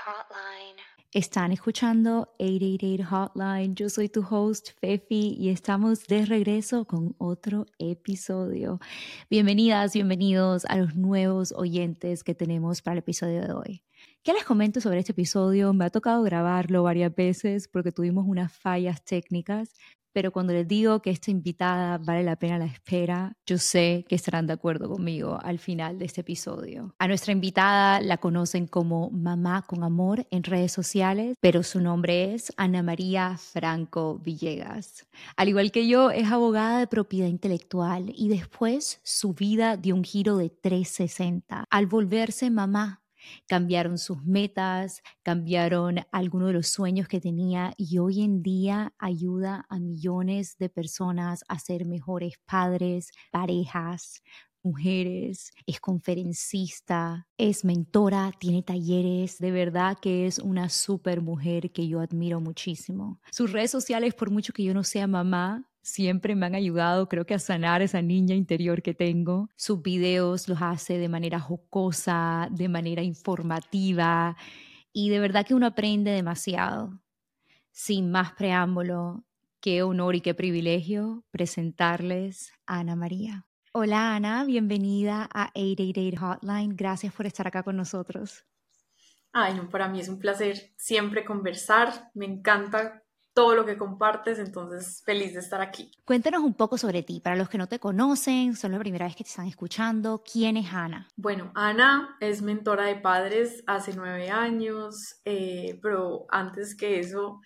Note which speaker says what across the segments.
Speaker 1: Hotline.
Speaker 2: Están escuchando 888 Hotline. Yo soy tu host, Fefi, y estamos de regreso con otro episodio. Bienvenidas, bienvenidos a los nuevos oyentes que tenemos para el episodio de hoy. ¿Qué les comento sobre este episodio? Me ha tocado grabarlo varias veces porque tuvimos unas fallas técnicas, pero cuando les digo que esta invitada vale la pena la espera, yo sé que estarán de acuerdo conmigo al final de este episodio. A nuestra invitada la conocen como Mamá con Amor en redes sociales, pero su nombre es Ana María Franco Villegas. Al igual que yo, es abogada de propiedad intelectual y después su vida dio un giro de 360 al volverse mamá. Cambiaron sus metas, cambiaron algunos de los sueños que tenía y hoy en día ayuda a millones de personas a ser mejores padres, parejas, mujeres, es conferencista, es mentora, tiene talleres, de verdad que es una súper mujer que yo admiro muchísimo. Sus redes sociales, por mucho que yo no sea mamá, siempre me han ayudado, creo que a sanar esa niña interior que tengo. Sus videos los hace de manera jocosa, de manera informativa y de verdad que uno aprende demasiado. Sin más preámbulo, qué honor y qué privilegio presentarles a Ana María. Hola Ana, bienvenida a 888 Hotline. Gracias por estar acá con nosotros.
Speaker 3: Ay, no, para mí es un placer siempre conversar. Me encanta todo lo que compartes, entonces feliz de estar aquí.
Speaker 2: Cuéntanos un poco sobre ti. Para los que no te conocen, son la primera vez que te están escuchando. ¿Quién es Ana?
Speaker 3: Bueno, Ana es mentora de padres hace 9 años, pero antes que eso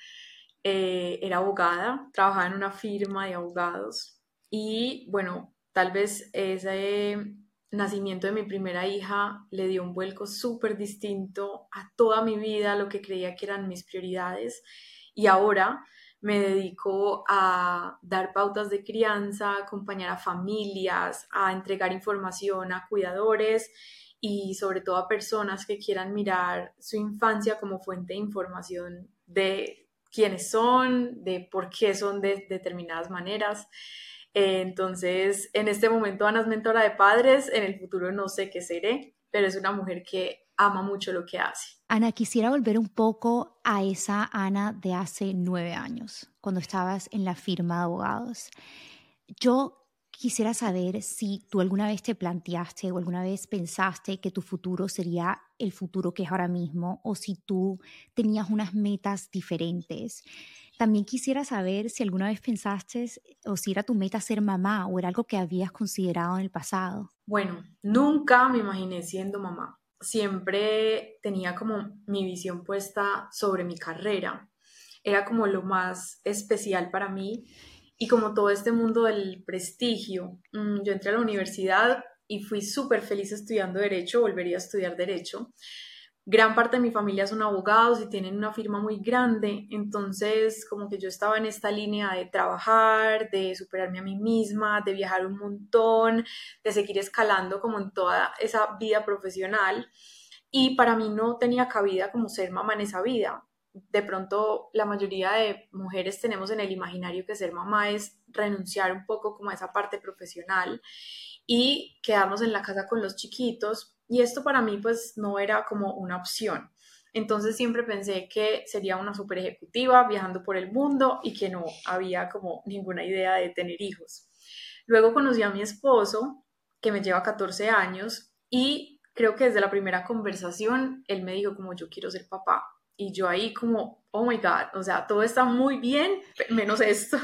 Speaker 3: era abogada, trabajaba en una firma de abogados y bueno, tal vez ese nacimiento de mi primera hija le dio un vuelco súper distinto a toda mi vida, lo que creía que eran mis prioridades y ahora me dedico a dar pautas de crianza, a acompañar a familias, a entregar información a cuidadores y sobre todo a personas que quieran mirar su infancia como fuente de información de quiénes son, de por qué son de determinadas maneras. Entonces, en este momento Ana es mentora de padres, en el futuro no sé qué seré, pero es una mujer que ama mucho lo que hace.
Speaker 2: Ana, quisiera volver un poco a esa Ana de hace 9 años, cuando estabas en la firma de abogados. Yo quisiera saber si tú alguna vez te planteaste o alguna vez pensaste que tu futuro sería el futuro que es ahora mismo o si tú tenías unas metas diferentes. También quisiera saber si alguna vez pensaste o si era tu meta ser mamá o era algo que habías considerado en el pasado.
Speaker 3: Bueno, nunca me imaginé siendo mamá. Siempre tenía como mi visión puesta sobre mi carrera. Era como lo más especial para mí y como todo este mundo del prestigio. Yo entré a la universidad y fui súper feliz estudiando derecho, volvería a estudiar derecho. Gran parte de mi familia son abogados y tienen una firma muy grande, entonces como que yo estaba en esta línea de trabajar, de superarme a mí misma, de viajar un montón, de seguir escalando como en toda esa vida profesional y para mí no tenía cabida como ser mamá en esa vida. De pronto la mayoría de mujeres tenemos en el imaginario que ser mamá es renunciar un poco como a esa parte profesional y quedarnos en la casa con los chiquitos y esto para mí pues no era como una opción. Entonces siempre pensé que sería una super ejecutiva viajando por el mundo y que no había como ninguna idea de tener hijos. Luego conocí a mi esposo, que me lleva 14 años, y creo que desde la primera conversación él me dijo como yo quiero ser papá. Y yo ahí como, oh my God, o sea, todo está muy bien, menos esto.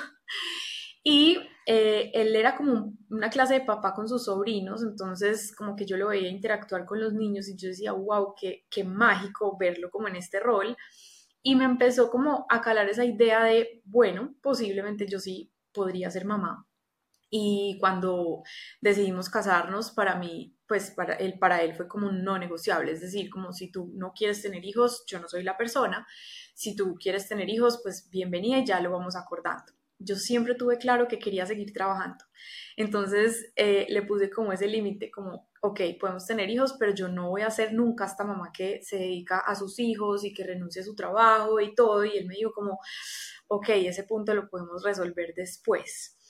Speaker 3: Y él era como una clase de papá con sus sobrinos, entonces como que yo lo veía interactuar con los niños y yo decía, wow, qué mágico verlo como en este rol. Y me empezó como a calar esa idea de, bueno, posiblemente yo sí podría ser mamá. Y cuando decidimos casarnos, para mí, pues para él fue como un no negociable, es decir, como si tú no quieres tener hijos, yo no soy la persona, si tú quieres tener hijos, pues bienvenida y ya lo vamos acordando. Yo siempre tuve claro que quería seguir trabajando, entonces le puse como ese límite, como, ok, podemos tener hijos, pero yo no voy a ser nunca esta mamá que se dedica a sus hijos y que renuncia a su trabajo y todo, y él me dijo como, ok, ese punto lo podemos resolver después.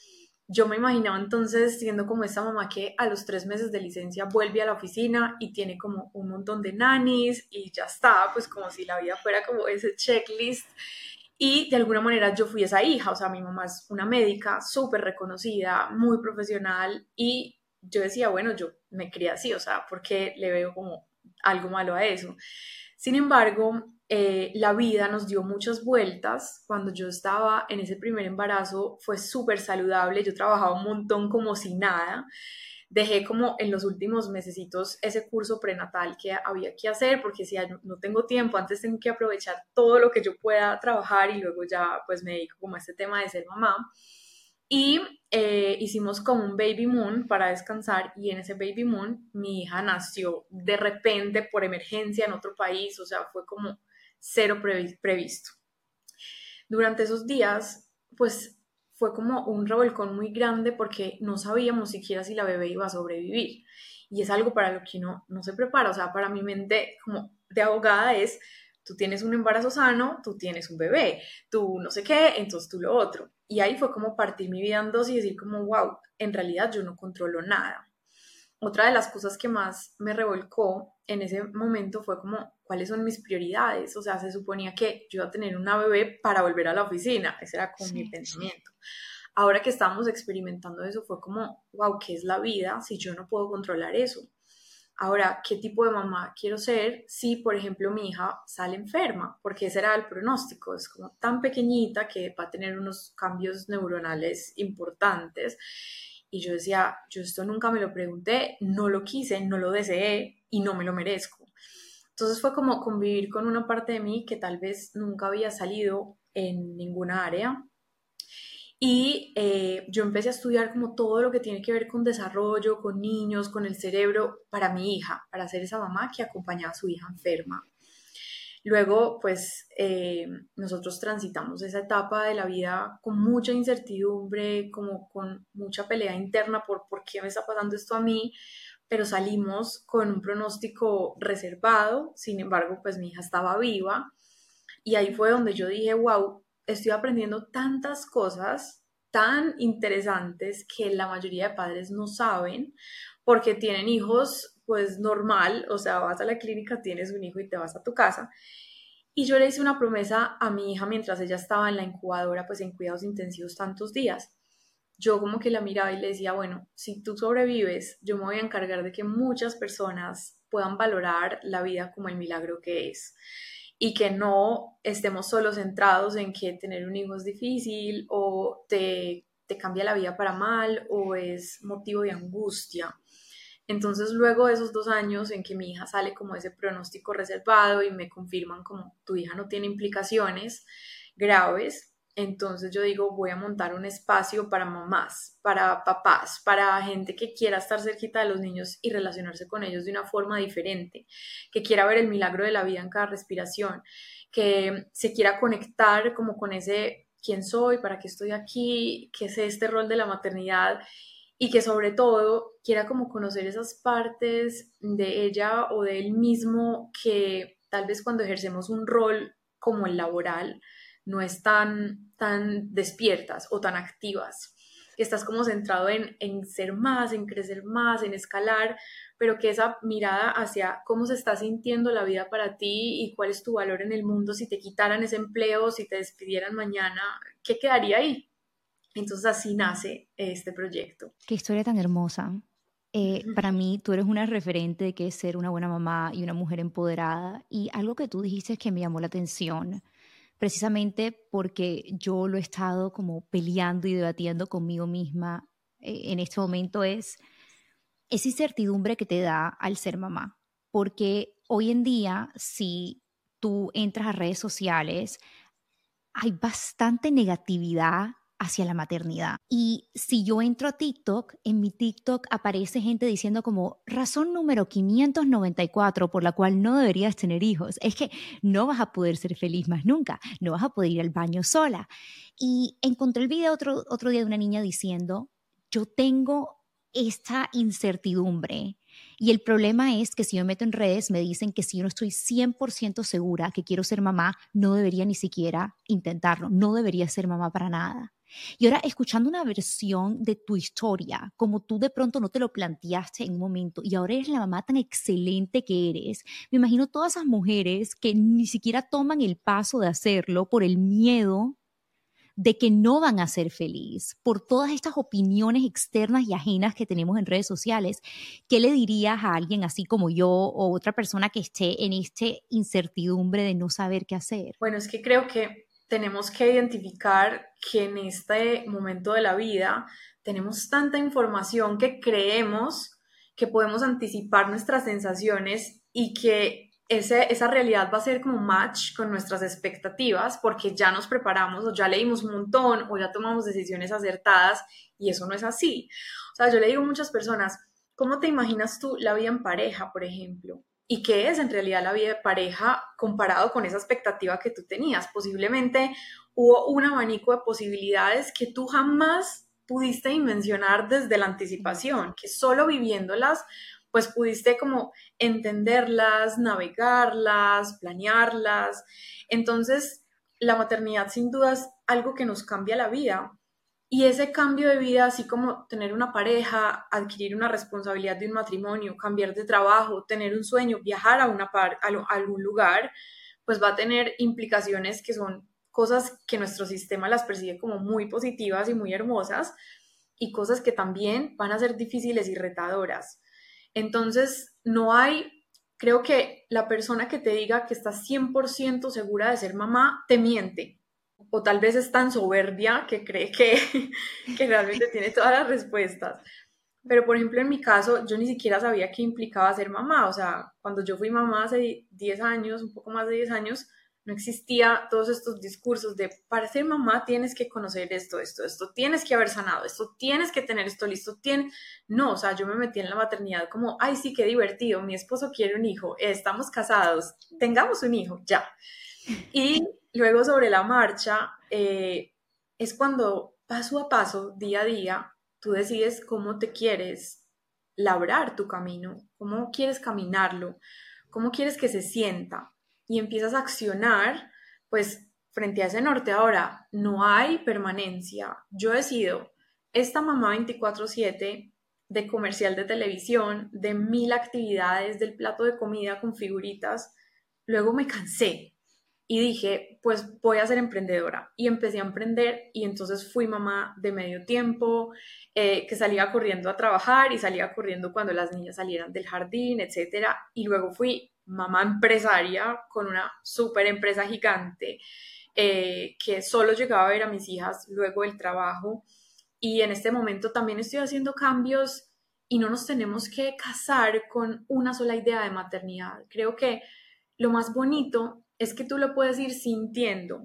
Speaker 3: yo me imaginaba entonces siendo como esta mamá que a los 3 meses de licencia vuelve a la oficina y tiene como un montón de nannies y ya está, pues como si la vida fuera como ese checklist. Y de alguna manera yo fui esa hija, o sea, mi mamá es una médica súper reconocida, muy profesional y yo decía, bueno, yo me crié así, o sea, porque le veo como algo malo a eso. Sin embargo, la vida nos dio muchas vueltas. Cuando yo estaba en ese primer embarazo fue súper saludable, yo trabajaba un montón como si nada. Dejé como en los últimos mesecitos ese curso prenatal que había que hacer porque si no tengo tiempo, antes tengo que aprovechar todo lo que yo pueda trabajar y luego ya pues me dedico como a este tema de ser mamá. Y hicimos como un baby moon para descansar y en ese baby moon mi hija nació de repente por emergencia en otro país, o sea, fue como cero previsto. Durante esos días, pues fue como un revolcón muy grande porque no sabíamos siquiera si la bebé iba a sobrevivir. Y es algo para lo que uno no se prepara. O sea, para mi mente como de abogada es, tú tienes un embarazo sano, tú tienes un bebé, tú no sé qué, entonces tú lo otro. Y ahí fue como partir mi vida en dos y decir como, wow, en realidad yo no controlo nada. Otra de las cosas que más me revolcó en ese momento fue como, ¿cuáles son mis prioridades? O sea, se suponía que yo iba a tener una bebé para volver a la oficina, ese era como mi
Speaker 2: Sí.
Speaker 3: pensamiento. Ahora que estábamos experimentando eso, fue como, wow, ¿qué es la vida si yo no puedo controlar eso? Ahora, ¿qué tipo de mamá quiero ser si, por ejemplo, mi hija sale enferma? Porque ese era el pronóstico, es como tan pequeñita que va a tener unos cambios neuronales importantes. Y yo decía, yo esto nunca me lo pregunté, no lo quise, no lo deseé y no me lo merezco. Entonces fue como convivir con una parte de mí que tal vez nunca había salido en ninguna área y yo empecé a estudiar como todo lo que tiene que ver con desarrollo, con niños, con el cerebro, para mi hija, para ser esa mamá que acompañaba a su hija enferma. Luego, pues nosotros transitamos esa etapa de la vida con mucha incertidumbre, como con mucha pelea interna por qué me está pasando esto a mí, pero salimos con un pronóstico reservado, sin embargo, pues mi hija estaba viva y ahí fue donde yo dije, wow, estoy aprendiendo tantas cosas tan interesantes que la mayoría de padres no saben porque tienen hijos pues normal, o sea, vas a la clínica, tienes un hijo y te vas a tu casa. Y yo le hice una promesa a mi hija mientras ella estaba en la incubadora, pues en cuidados intensivos tantos días. Yo como que la miraba y le decía, bueno, si tú sobrevives, yo me voy a encargar de que muchas personas puedan valorar la vida como el milagro que es y que no estemos solo centrados en que tener un hijo es difícil o te cambia la vida para mal o es motivo de angustia. Entonces, luego de esos 2 años en que mi hija sale como ese pronóstico reservado y me confirman como tu hija no tiene implicaciones graves, entonces yo digo, voy a montar un espacio para mamás, para papás, para gente que quiera estar cerquita de los niños y relacionarse con ellos de una forma diferente, que quiera ver el milagro de la vida en cada respiración, que se quiera conectar como con ese quién soy, para qué estoy aquí, qué es este rol de la maternidad y que sobre todo quiera como conocer esas partes de ella o de él mismo que tal vez cuando ejercemos un rol como el laboral no están tan despiertas o tan activas, que estás como centrado en ser más, en crecer más, en escalar, pero que esa mirada hacia cómo se está sintiendo la vida para ti y cuál es tu valor en el mundo, si te quitaran ese empleo, si te despidieran mañana, ¿qué quedaría ahí? Entonces así nace este proyecto.
Speaker 2: Qué historia tan hermosa. Para mí, tú eres una referente de qué es ser una buena mamá y una mujer empoderada. Y algo que tú dijiste que me llamó la atención, precisamente porque yo lo he estado como peleando y debatiendo conmigo misma en este momento, es esa incertidumbre que te da al ser mamá. Porque hoy en día, si tú entras a redes sociales, hay bastante negatividad hacia la maternidad. Y si yo entro a TikTok, en mi TikTok aparece gente diciendo como razón número 594 por la cual no deberías tener hijos. Es que no vas a poder ser feliz más nunca, no vas a poder ir al baño sola. Y encontré el video otro día de una niña diciendo, yo tengo esta incertidumbre Y el problema es que si yo me meto en redes, me dicen que si yo no estoy 100% segura que quiero ser mamá, no debería ni siquiera intentarlo, no debería ser mamá para nada. Y ahora, escuchando una versión de tu historia, como tú de pronto no te lo planteaste en un momento y ahora eres la mamá tan excelente que eres, me imagino todas esas mujeres que ni siquiera toman el paso de hacerlo por el miedo de que no van a ser feliz por todas estas opiniones externas y ajenas que tenemos en redes sociales. ¿Qué le dirías a alguien así como yo o otra persona que esté en esta incertidumbre de no saber qué hacer?
Speaker 3: Bueno, es que creo que tenemos que identificar que en este momento de la vida tenemos tanta información que creemos que podemos anticipar nuestras sensaciones y que esa realidad va a ser como match con nuestras expectativas porque ya nos preparamos o ya leímos un montón o ya tomamos decisiones acertadas y eso no es así. O sea, yo le digo a muchas personas, ¿cómo te imaginas tú la vida en pareja, por ejemplo? ¿Y qué es en realidad la vida de pareja comparado con esa expectativa que tú tenías? Posiblemente hubo un abanico de posibilidades que tú jamás pudiste dimensionar desde la anticipación, que solo viviéndolas, pues pudiste como entenderlas, navegarlas, planearlas. Entonces, la maternidad sin duda es algo que nos cambia la vida. Y ese cambio de vida, así como tener una pareja, adquirir una responsabilidad de un matrimonio, cambiar de trabajo, tener un sueño, viajar a algún lugar, pues va a tener implicaciones que son cosas que nuestro sistema las percibe como muy positivas y muy hermosas y cosas que también van a ser difíciles y retadoras. Entonces, no hay, creo que la persona que te diga que está 100% segura de ser mamá, te miente o tal vez es tan soberbia que cree que realmente tiene todas las respuestas. Pero, por ejemplo, en mi caso, yo ni siquiera sabía qué implicaba ser mamá. O sea, cuando yo fui mamá hace 10 años, un poco más de 10 años, no existía todos estos discursos de para ser mamá tienes que conocer esto, tienes que haber sanado, esto tienes que tener esto listo, tienes... No, o sea, yo me metí en la maternidad como, ay, sí, qué divertido, mi esposo quiere un hijo, estamos casados, tengamos un hijo, ya. Y luego sobre la marcha es cuando paso a paso, día a día, tú decides cómo te quieres labrar tu camino, cómo quieres caminarlo, cómo quieres que se sienta y empiezas a accionar, pues frente a ese norte. Ahora, no hay permanencia. Yo decido, esta mamá 24/7 de comercial de televisión, de 1000 actividades, del plato de comida con figuritas, luego me cansé y dije, pues voy a ser emprendedora. Y empecé a emprender y entonces fui mamá de medio tiempo, que salía corriendo a trabajar y salía corriendo cuando las niñas salieran del jardín, etcétera. Y luego fui mamá empresaria con una súper empresa gigante que solo llegaba a ver a mis hijas luego del trabajo. Y en este momento también estoy haciendo cambios y no nos tenemos que casar con una sola idea de maternidad. Creo que lo más bonito es que tú lo puedes ir sintiendo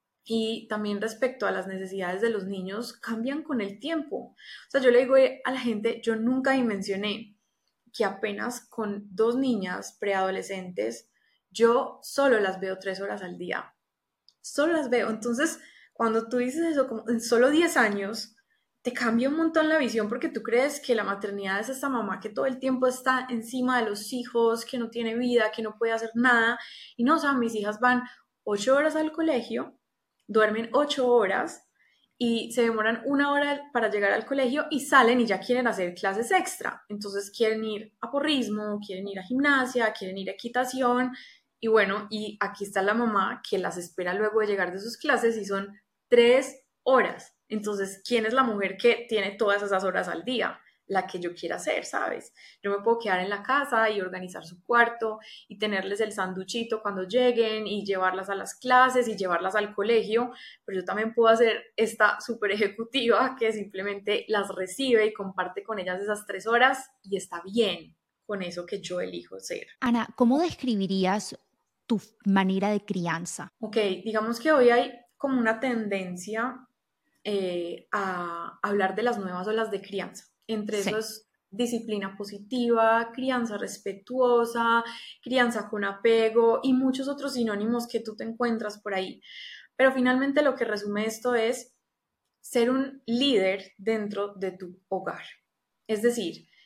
Speaker 3: y también respecto a las necesidades de los niños cambian con el tiempo. O sea, yo le digo a la gente, yo nunca dimensioné que apenas con 2 niñas preadolescentes, yo solo las veo 3 horas al día. Solo las veo. Entonces, cuando tú dices eso, como en solo 10 años, te cambia un montón la visión porque tú crees que la maternidad es esta mamá que todo el tiempo está encima de los hijos, que no tiene vida, que no puede hacer nada. Y no, o sea, mis hijas van 8 horas al colegio, duermen 8 horas y se demoran 1 hora para llegar al colegio y salen y ya quieren hacer clases extra. Entonces quieren ir a porrismo, quieren ir a gimnasia, quieren ir a equitación. Y bueno, y aquí está la mamá que las espera luego de llegar de sus clases y son 3 horas. Entonces, ¿quién es la mujer que tiene todas esas horas al día? La que yo quiera hacer, ¿sabes? Yo me puedo quedar en la casa y organizar su cuarto y tenerles el sanduchito cuando lleguen y llevarlas a las clases y llevarlas al colegio, pero yo también puedo hacer esta super ejecutiva que simplemente las recibe y comparte con ellas esas 3 horas y está bien con eso que yo elijo ser.
Speaker 2: Ana, ¿cómo describirías tu manera de crianza?
Speaker 3: Ok, digamos que hoy hay como una tendencia a hablar de las nuevas olas de crianza. Entre eso
Speaker 2: Sí.
Speaker 3: es disciplina positiva, crianza respetuosa, crianza con apego y muchos otros sinónimos que tú te encuentras por ahí. Pero finalmente lo que resume esto es ser un líder dentro de tu hogar. Es decir,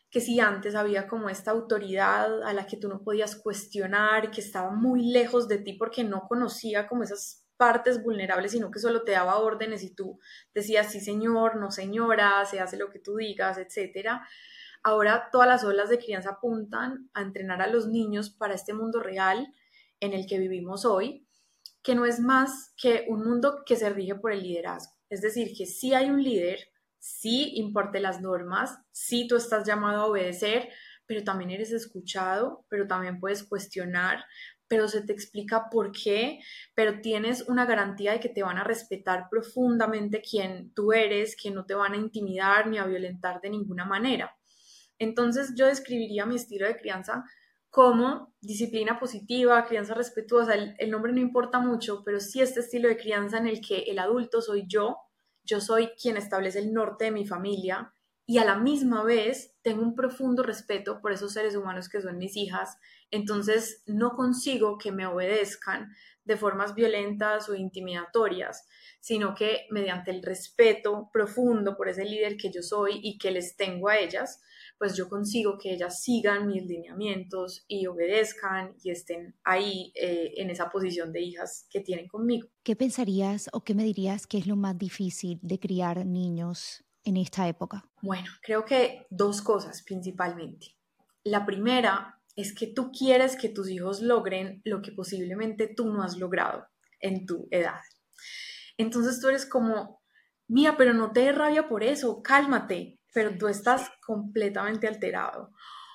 Speaker 3: que si antes había como esta autoridad a la que tú no podías cuestionar, que estaba muy lejos de ti porque no conocía como esas partes vulnerables, sino que solo te daba órdenes y tú decías sí señor, no señora, se hace lo que tú digas, etcétera. Ahora todas las olas de crianza apuntan a entrenar a los niños para este mundo real en el que vivimos hoy, que no es más que un mundo que se rige por el liderazgo. Es decir, que sí hay un líder, sí imparte las normas, sí tú estás llamado a obedecer, pero también eres escuchado, pero también puedes cuestionar, pero se te explica por qué, pero tienes una garantía de que te van a respetar profundamente quién tú eres, que no te van a intimidar ni a violentar de ninguna manera. Entonces yo describiría mi estilo de crianza como disciplina positiva, crianza respetuosa. El nombre no importa mucho, pero sí este estilo de crianza en el que el adulto soy yo soy quien establece el norte de mi familia y a la misma vez tengo un profundo respeto por esos seres humanos que son mis hijas. Entonces no consigo que me obedezcan de formas violentas o intimidatorias, sino que mediante el respeto profundo por ese líder que yo soy y que les tengo a ellas, pues yo consigo que ellas sigan mis lineamientos y obedezcan y estén ahí en esa posición de hijas que tienen conmigo.
Speaker 2: ¿Qué pensarías o qué me dirías que es lo más difícil de criar niños en esta época?
Speaker 3: Bueno, creo que dos cosas principalmente. La primera es que tú quieres que tus hijos logren lo que posiblemente tú no has logrado en tu edad. Entonces tú eres como, mía, pero no te dé rabia por eso, cálmate, pero
Speaker 2: Sí.
Speaker 3: tú estás completamente alterado.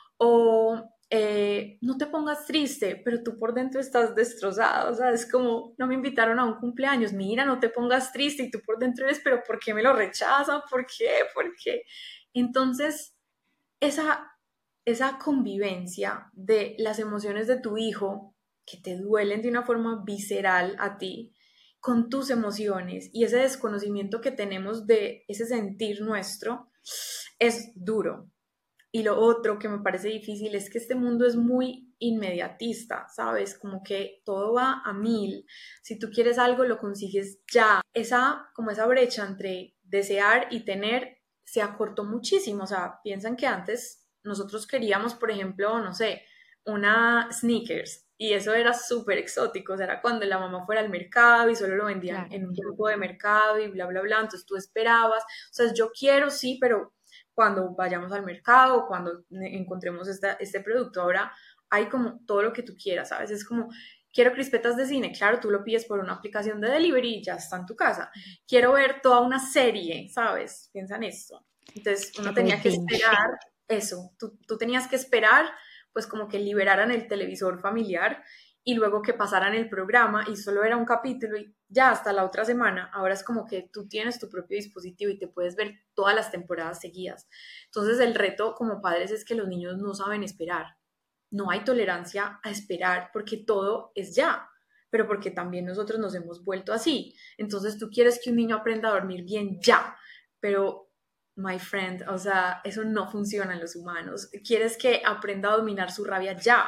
Speaker 3: O no te pongas triste, pero tú por dentro estás destrozado, o sea, es como, no me invitaron a un cumpleaños, mira, no te pongas triste y tú por dentro eres, pero ¿por qué me lo rechazan? ¿Por qué? ¿Por qué? Entonces, esa, esa convivencia de las emociones de tu hijo que te duelen de una forma visceral a ti, con tus emociones y ese desconocimiento que tenemos de ese sentir nuestro, es duro. Y lo otro que me parece difícil es que este mundo es muy inmediatista, ¿sabes? Como que todo va a mil. Si tú quieres algo, lo consigues ya. Como esa brecha entre desear y tener se acortó muchísimo. O sea, piensan que antes nosotros queríamos, por ejemplo, no sé, una sneakers. Y eso era súper exótico, o sea, era cuando la mamá fuera al mercado y solo lo vendían
Speaker 2: Claro.
Speaker 3: en un grupo de mercado y bla, bla, bla. Entonces tú esperabas, o sea, yo quiero, sí, pero cuando vayamos al mercado, cuando encontremos este producto. Ahora hay como todo lo que tú quieras, ¿sabes? Es como, quiero crispetas de cine, claro, tú lo pides por una aplicación de delivery y ya está en tu casa. Quiero ver toda una serie, ¿sabes? Piensa en esto. Entonces uno
Speaker 2: Tipo de
Speaker 3: tenía que
Speaker 2: binge.
Speaker 3: esperar eso, tú tenías que esperar pues como que liberaran el televisor familiar y luego que pasaran el programa y solo era un capítulo y ya hasta la otra semana. Ahora es como que tú tienes tu propio dispositivo y te puedes ver todas las temporadas seguidas. Entonces el reto como padres es que los niños no saben esperar. No hay tolerancia a esperar porque todo es ya, pero porque también nosotros nos hemos vuelto así. Entonces tú quieres que un niño aprenda a dormir bien ya, pero my friend, o sea, eso no funciona en los humanos. Quieres que aprenda a dominar su rabia ya.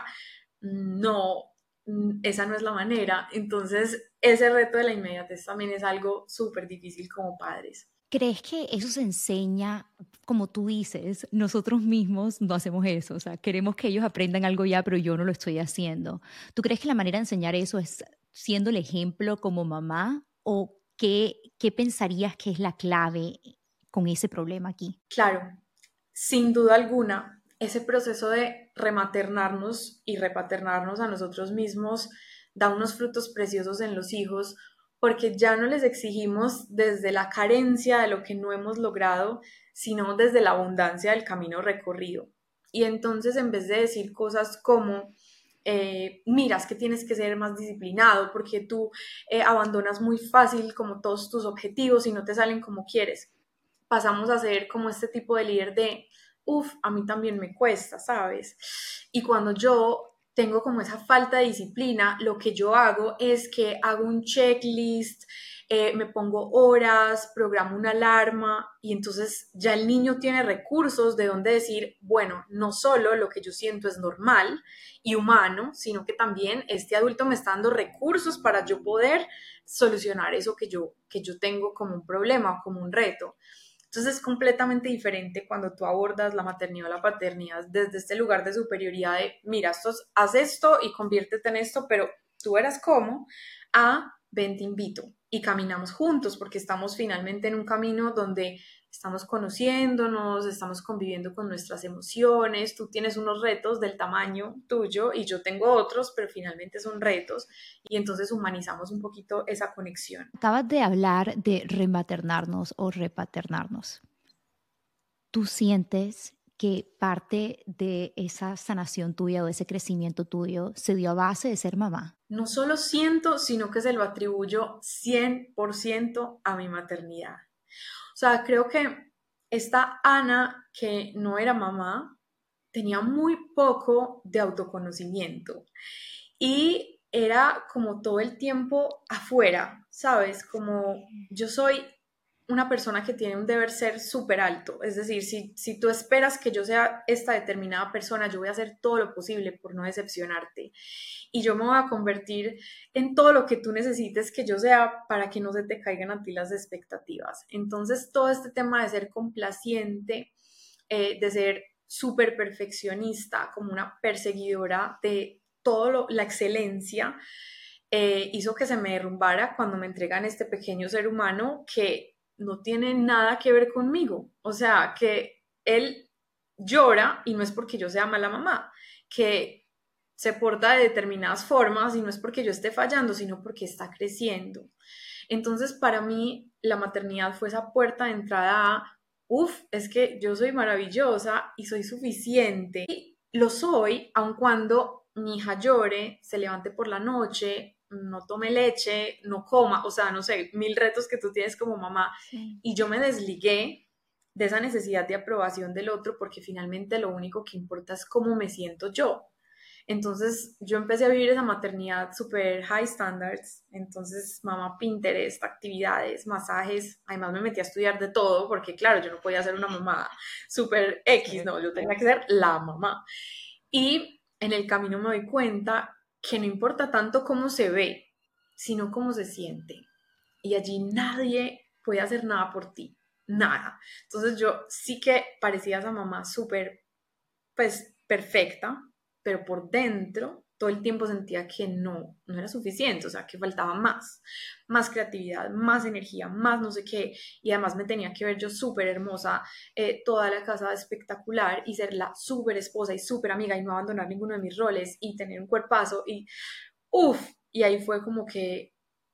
Speaker 3: No, esa no es la manera. Entonces, ese reto de la inmediatez también es algo súper difícil como padres.
Speaker 2: ¿Crees que eso se enseña, como tú dices, nosotros mismos no hacemos eso? O sea, queremos que ellos aprendan algo ya, pero yo no lo estoy haciendo. ¿Tú crees que la manera de enseñar eso es siendo el ejemplo como mamá? ¿O qué pensarías que es la clave con ese problema aquí?
Speaker 3: Claro, sin duda alguna, ese proceso de rematernarnos y repaternarnos a nosotros mismos da unos frutos preciosos en los hijos porque ya no les exigimos desde la carencia de lo que no hemos logrado, sino desde la abundancia del camino recorrido. Y entonces en vez de decir cosas como, miras que tienes que ser más disciplinado porque tú abandonas muy fácil como todos tus objetivos y no te salen como quieres, pasamos a ser como este tipo de líder de, uff, a mí también me cuesta, ¿sabes? Y cuando yo tengo como esa falta de disciplina, lo que yo hago es que hago un checklist, me pongo horas, programo una alarma y entonces ya el niño tiene recursos de donde decir, bueno, no solo lo que yo siento es normal y humano, sino que también este adulto me está dando recursos para yo poder solucionar eso que yo tengo como un problema o como un reto. Entonces es completamente diferente cuando tú abordas la maternidad o la paternidad desde este lugar de superioridad de, mira, haz esto y conviértete en esto, pero tú verás cómo, a ven, te invito y caminamos juntos porque estamos finalmente en un camino donde estamos conociéndonos, estamos conviviendo con nuestras emociones, tú tienes unos retos del tamaño tuyo y yo tengo otros, pero finalmente son retos y entonces humanizamos un poquito esa conexión.
Speaker 2: Acabas de hablar de rematernarnos o repaternarnos. ¿Tú sientes que parte de esa sanación tuya o ese crecimiento tuyo se dio a base de ser mamá?
Speaker 3: No solo siento, sino que se lo atribuyo 100% a mi maternidad. O sea, creo que esta Ana, que no era mamá, tenía muy poco de autoconocimiento y era como todo el tiempo afuera, ¿sabes? Como yo soy una persona que tiene un deber ser súper alto, es decir, si tú esperas que yo sea esta determinada persona, yo voy a hacer todo lo posible por no decepcionarte y yo me voy a convertir en todo lo que tú necesites que yo sea para que no se te caigan a ti las expectativas. Entonces, todo este tema de ser complaciente, de ser súper perfeccionista, como una perseguidora de toda la excelencia, hizo que se me derrumbara cuando me entregan este pequeño ser humano que no tiene nada que ver conmigo. O sea, que él llora y no es porque yo sea mala mamá, que se porta de determinadas formas y no es porque yo esté fallando, sino porque está creciendo. Entonces, para mí, la maternidad fue esa puerta de entrada a, uff, es que yo soy maravillosa y soy suficiente. Y lo soy, aun cuando mi hija llore, se levante por la noche, no tome leche, no coma, o sea, no sé, mil retos que tú tienes como mamá.
Speaker 2: Sí.
Speaker 3: Y yo me desligué de esa necesidad de aprobación del otro porque finalmente lo único que importa es cómo me siento yo. Entonces yo empecé a vivir esa maternidad super high standards, entonces mamá Pinterest, actividades, masajes, además me metí a estudiar de todo porque claro, yo no podía ser una mamá super X,
Speaker 2: Sí.
Speaker 3: no, yo tenía que ser la mamá. Y en el camino me doy cuenta que no importa tanto cómo se ve, sino cómo se siente. Y allí nadie puede hacer nada por ti, nada. Entonces yo sí que parecía esa mamá súper pues perfecta, pero por dentro todo el tiempo sentía que no era suficiente, o sea, que faltaba más creatividad, más energía, más no sé qué, y además me tenía que ver yo súper hermosa, toda la casa espectacular y ser la súper esposa y súper amiga y no abandonar ninguno de mis roles y tener un cuerpazo y uff, y ahí fue como que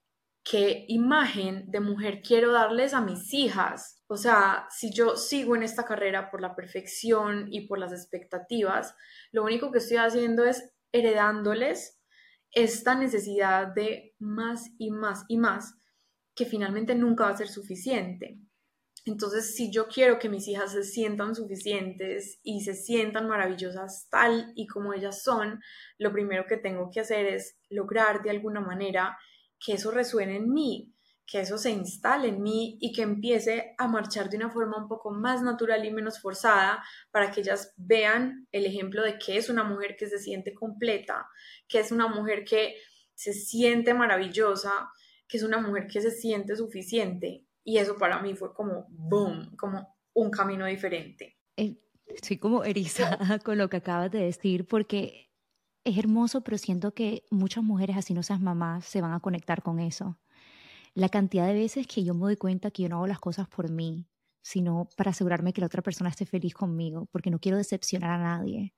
Speaker 3: qué imagen de mujer quiero darles a mis hijas. O sea, si yo sigo en esta carrera por la perfección y por las expectativas, lo único que estoy haciendo es heredándoles esta necesidad de más y más y más, que finalmente nunca va a ser suficiente. Entonces, si yo quiero que mis hijas se sientan suficientes y se sientan maravillosas tal y como ellas son, lo primero que tengo que hacer es lograr de alguna manera que eso resuene en mí, que eso se instale en mí y que empiece a marchar de una forma un poco más natural y menos forzada para que ellas vean el ejemplo de que es una mujer que se siente completa, que es una mujer que se siente maravillosa, que es una mujer que se siente suficiente. Y eso para mí fue como, boom, como un camino diferente.
Speaker 2: Eh, Estoy como erizada con lo que acabas de decir porque es hermoso, pero siento que muchas mujeres, así no seas mamás, se van a conectar con eso. La cantidad de veces que yo me doy cuenta que yo no hago las cosas por mí, sino para asegurarme que la otra persona esté feliz conmigo, porque no quiero decepcionar a nadie.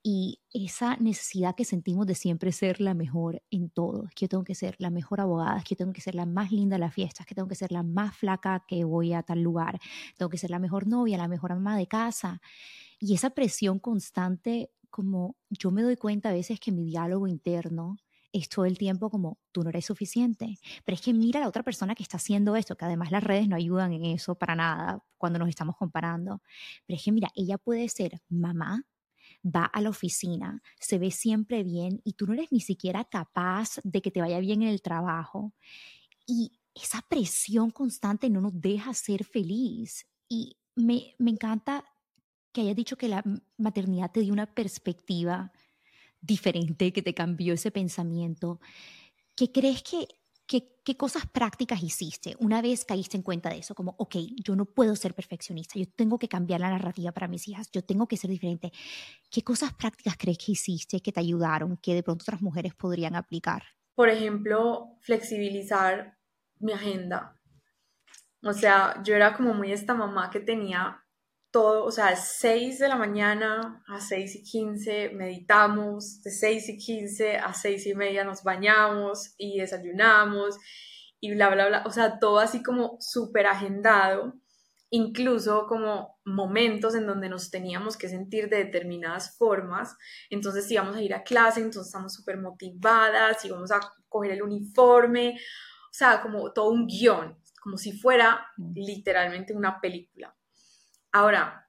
Speaker 2: Y esa necesidad que sentimos de siempre ser la mejor en todo, es que yo tengo que ser la mejor abogada, es que yo tengo que ser la más linda en la fiesta, es que tengo que ser la más flaca que voy a tal lugar, tengo que ser la mejor novia, la mejor ama de casa. Y esa presión constante, como yo me doy cuenta a veces que mi diálogo interno es todo el tiempo como, tú no eres suficiente, pero es que mira a la otra persona que está haciendo esto, que además las redes no ayudan en eso para nada cuando nos estamos comparando, pero es que mira, ella puede ser mamá, va a la oficina, se ve siempre bien y tú no eres ni siquiera capaz de que te vaya bien en el trabajo y esa presión constante no nos deja ser feliz y me encanta que hayas dicho que la maternidad te dio una perspectiva diferente, que te cambió ese pensamiento. ¿Qué crees que ¿Qué cosas prácticas hiciste una vez caíste en cuenta de eso? Como, ok, yo no puedo ser perfeccionista, yo tengo que cambiar la narrativa para mis hijas, yo tengo que ser diferente. ¿Qué cosas prácticas crees que hiciste que te ayudaron, que de pronto otras mujeres podrían aplicar?
Speaker 3: Por ejemplo, flexibilizar mi agenda. O sea, yo era como muy esta mamá que tenía todo, o sea, 6 de la mañana a 6:15 meditamos, de 6:15 a 6:30 nos bañamos y desayunamos y bla, bla, bla. O sea, todo así como súper agendado, incluso como momentos en donde nos teníamos que sentir de determinadas formas. Entonces, si íbamos a ir a clase, entonces estamos súper motivadas, y vamos a coger el uniforme, o sea, como todo un guión, como si fuera literalmente una película. Ahora,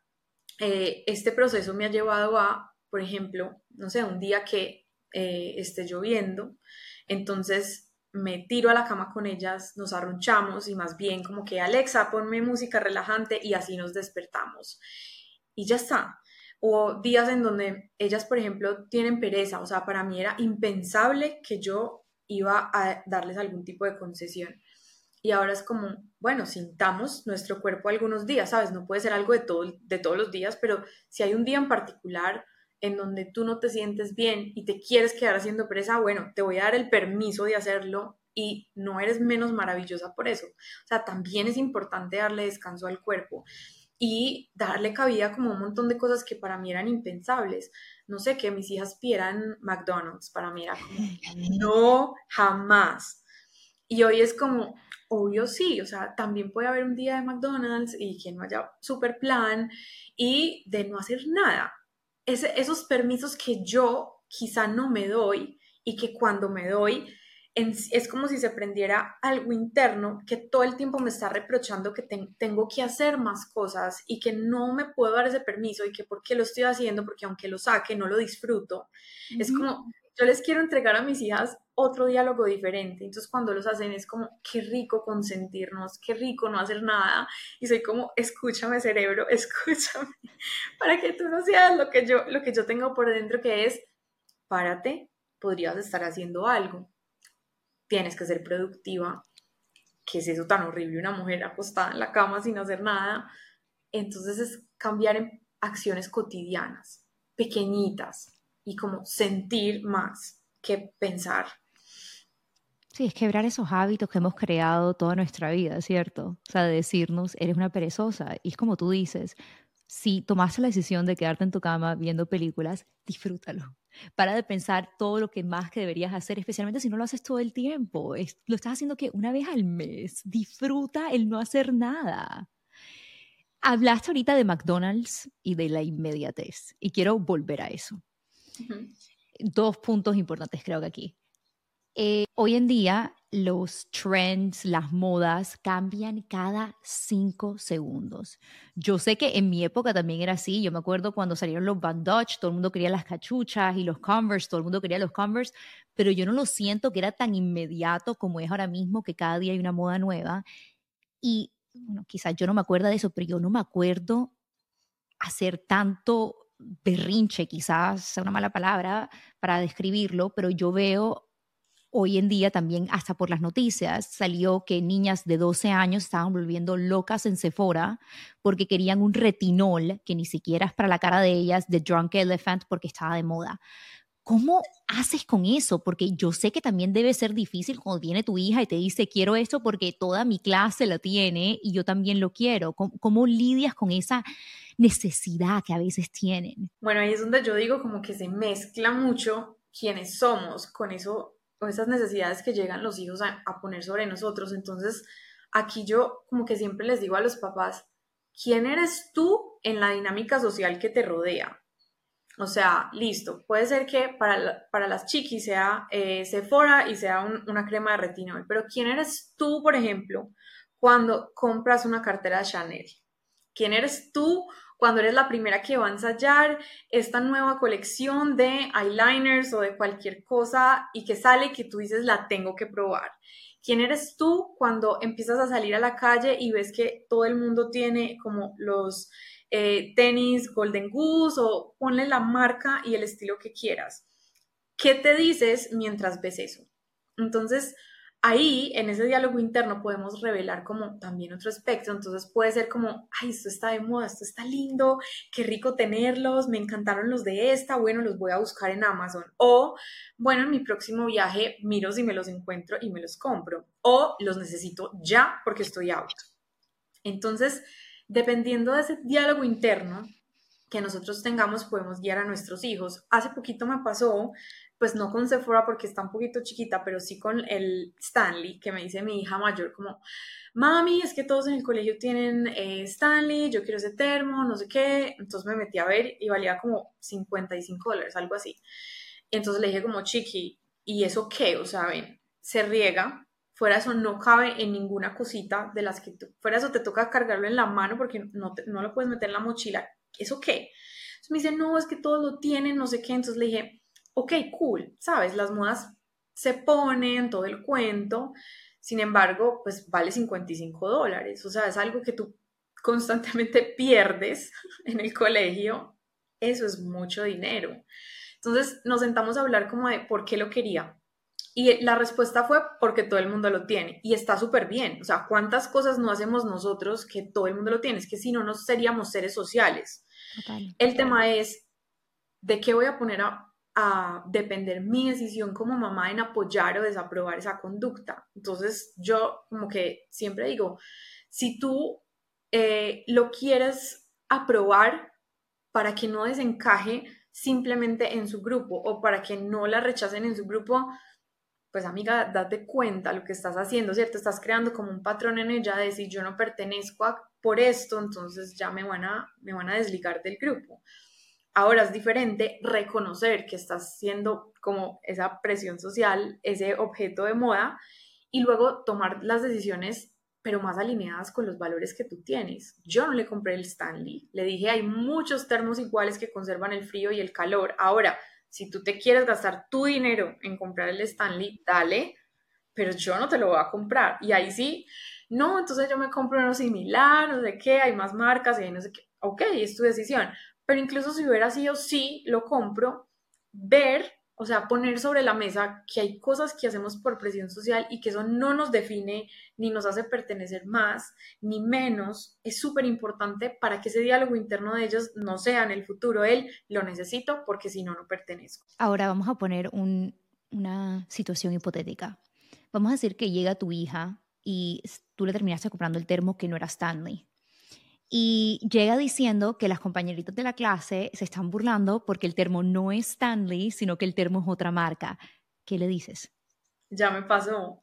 Speaker 3: este proceso me ha llevado a, por ejemplo, no sé, un día que esté lloviendo, entonces me tiro a la cama con ellas, nos arrunchamos y más bien como que Alexa, ponme música relajante y así nos despertamos. Y ya está. O días en donde ellas, por ejemplo, tienen pereza, o sea, para mí era impensable que yo iba a darles algún tipo de concesión. Y ahora es como, bueno, sintamos nuestro cuerpo algunos días, ¿sabes? No puede ser algo de todos los días, pero si hay un día en particular en donde tú no te sientes bien y te quieres quedar haciendo pereza, bueno, te voy a dar el permiso de hacerlo y no eres menos maravillosa por eso. O sea, también es importante darle descanso al cuerpo y darle cabida como un montón de cosas que para mí eran impensables. No sé, que mis hijas pidieran McDonald's, para mí era como, no, jamás. Y hoy es como, obvio sí, o sea, también puede haber un día de McDonald's y que no haya super plan y de no hacer nada. Esos permisos que yo quizá no me doy y que cuando me doy es como si se prendiera algo interno que todo el tiempo me está reprochando que tengo que hacer más cosas y que no me puedo dar ese permiso y que por qué lo estoy haciendo, porque aunque lo saque no lo disfruto. Es como, yo les quiero entregar a mis hijas otro diálogo diferente. Entonces, cuando los hacen es como, qué rico consentirnos, qué rico no hacer nada. Y soy como, escúchame, cerebro, escúchame, para que tú no seas lo que yo tengo por dentro, que es, párate, podrías estar haciendo algo. Tienes que ser productiva. ¿Qué es eso tan horrible? Una mujer acostada en la cama sin hacer nada. Entonces, es cambiar en acciones cotidianas, pequeñitas, y como sentir más que pensar.
Speaker 2: Sí, es quebrar esos hábitos que hemos creado toda nuestra vida, ¿cierto? O sea, de decirnos, eres una perezosa. Y es como tú dices, si tomaste la decisión de quedarte en tu cama viendo películas, disfrútalo. Para de pensar todo lo que más que deberías hacer, especialmente si no lo haces todo el tiempo. Lo estás haciendo que una vez al mes. Disfruta el no hacer nada. Hablaste ahorita de McDonald's y de la inmediatez. Y quiero volver a eso.
Speaker 3: Ujú.
Speaker 2: Dos puntos importantes creo que aquí. Hoy en día los trends, las modas cambian cada 5 segundos. Yo sé que en mi época también era así. Yo me acuerdo cuando salieron los Van Dutch, todo el mundo quería las cachuchas y los Converse, todo el mundo quería los Converse, pero yo no lo siento que era tan inmediato como es ahora mismo, que cada día hay una moda nueva. Y bueno, quizás yo no me acuerdo de eso, pero yo no me acuerdo hacer tanto berrinche, quizás sea una mala palabra para describirlo, pero yo veo hoy en día también, hasta por las noticias, salió que niñas de 12 años estaban volviendo locas en Sephora porque querían un retinol que ni siquiera es para la cara de ellas, de Drunk Elephant, porque estaba de moda. ¿Cómo haces con eso? Porque yo sé que también debe ser difícil cuando viene tu hija y te dice, quiero esto porque toda mi clase la tiene y yo también lo quiero. ¿Cómo lidias con esa necesidad que a veces tienen?
Speaker 3: Bueno, ahí es donde yo digo como que se mezcla mucho quiénes somos con eso, con esas necesidades que llegan los hijos a poner sobre nosotros. Entonces, aquí yo como que siempre les digo a los papás, ¿quién eres tú en la dinámica social que te rodea? O sea, listo, puede ser que para las chiquis sea Sephora y sea una crema de retinol, pero ¿quién eres tú, por ejemplo, cuando compras una cartera de Chanel? ¿Quién eres tú cuando eres la primera que va a ensayar esta nueva colección de eyeliners o de cualquier cosa y que sale y que tú dices la tengo que probar? ¿Quién eres tú cuando empiezas a salir a la calle y ves que todo el mundo tiene como los tenis Golden Goose, o ponle la marca y el estilo que quieras? ¿Qué te dices mientras ves eso? Entonces, ahí, en ese diálogo interno, podemos revelar como también otro espectro. Entonces puede ser como, ay, esto está de moda, esto está lindo, qué rico tenerlos, me encantaron los de esta, bueno, los voy a buscar en Amazon. O, bueno, en mi próximo viaje miro si me los encuentro y me los compro. O los necesito ya porque estoy out. Entonces, dependiendo de ese diálogo interno que nosotros tengamos, podemos guiar a nuestros hijos. Hace poquito me pasó, pues no con Sephora porque está un poquito chiquita, pero sí con el Stanley, que me dice mi hija mayor como, mami, es que todos en el colegio tienen Stanley, yo quiero ese termo, no sé qué. Entonces me metí a ver y valía como $55, algo así. Entonces le dije como, chiqui, ¿y eso qué? O sea, ven, se riega, fuera de eso no cabe en ninguna cosita de las que tú, fuera de eso te toca cargarlo en la mano porque no lo puedes meter en la mochila. ¿Eso qué? Entonces me dice, no, es que todos lo tienen, no sé qué. Entonces le dije, ok, cool, ¿sabes? Las modas se ponen, todo el cuento. Sin embargo, pues vale $55. O sea, es algo que tú constantemente pierdes en el colegio. Eso es mucho dinero. Entonces nos sentamos a hablar como de por qué lo quería. Y la respuesta fue porque todo el mundo lo tiene. Y está súper bien. O sea, ¿cuántas cosas no hacemos nosotros que todo el mundo lo tiene? Es que si no, no seríamos seres sociales.
Speaker 2: Total.
Speaker 3: El tema es de qué voy a poner a depender mi decisión como mamá en apoyar o desaprobar esa conducta. Entonces yo como que siempre digo, si tú lo quieres aprobar para que no desencaje simplemente en su grupo o para que no la rechacen en su grupo, pues amiga, date cuenta lo que estás haciendo, ¿cierto? Estás creando como un patrón en ella de decir yo no pertenezco por esto, entonces ya me van a desligar del grupo. Ahora es diferente reconocer que estás siendo como esa presión social, ese objeto de moda, y luego tomar las decisiones, pero más alineadas con los valores que tú tienes. Yo no le compré el Stanley, le dije, hay muchos termos iguales que conservan el frío y el calor. Ahora, si tú te quieres gastar tu dinero en comprar el Stanley, dale, pero yo no te lo voy a comprar. Y ahí sí, no, entonces yo me compro uno similar, no sé qué, hay más marcas y no sé qué. Ok, es tu decisión. Pero incluso si hubiera sido sí, lo compro, ver, o sea, poner sobre la mesa que hay cosas que hacemos por presión social y que eso no nos define ni nos hace pertenecer más ni menos, es súper importante para que ese diálogo interno de ellos no sea en el futuro el lo necesito porque si no, no pertenezco.
Speaker 2: Ahora vamos a poner una situación hipotética. Vamos a decir que llega tu hija y tú le terminaste comprando el termo que no era Stanley. Y llega diciendo que las compañeritas de la clase se están burlando porque el termo no es Stanley, sino que el termo es otra marca. ¿Qué le dices?
Speaker 3: Ya me pasó.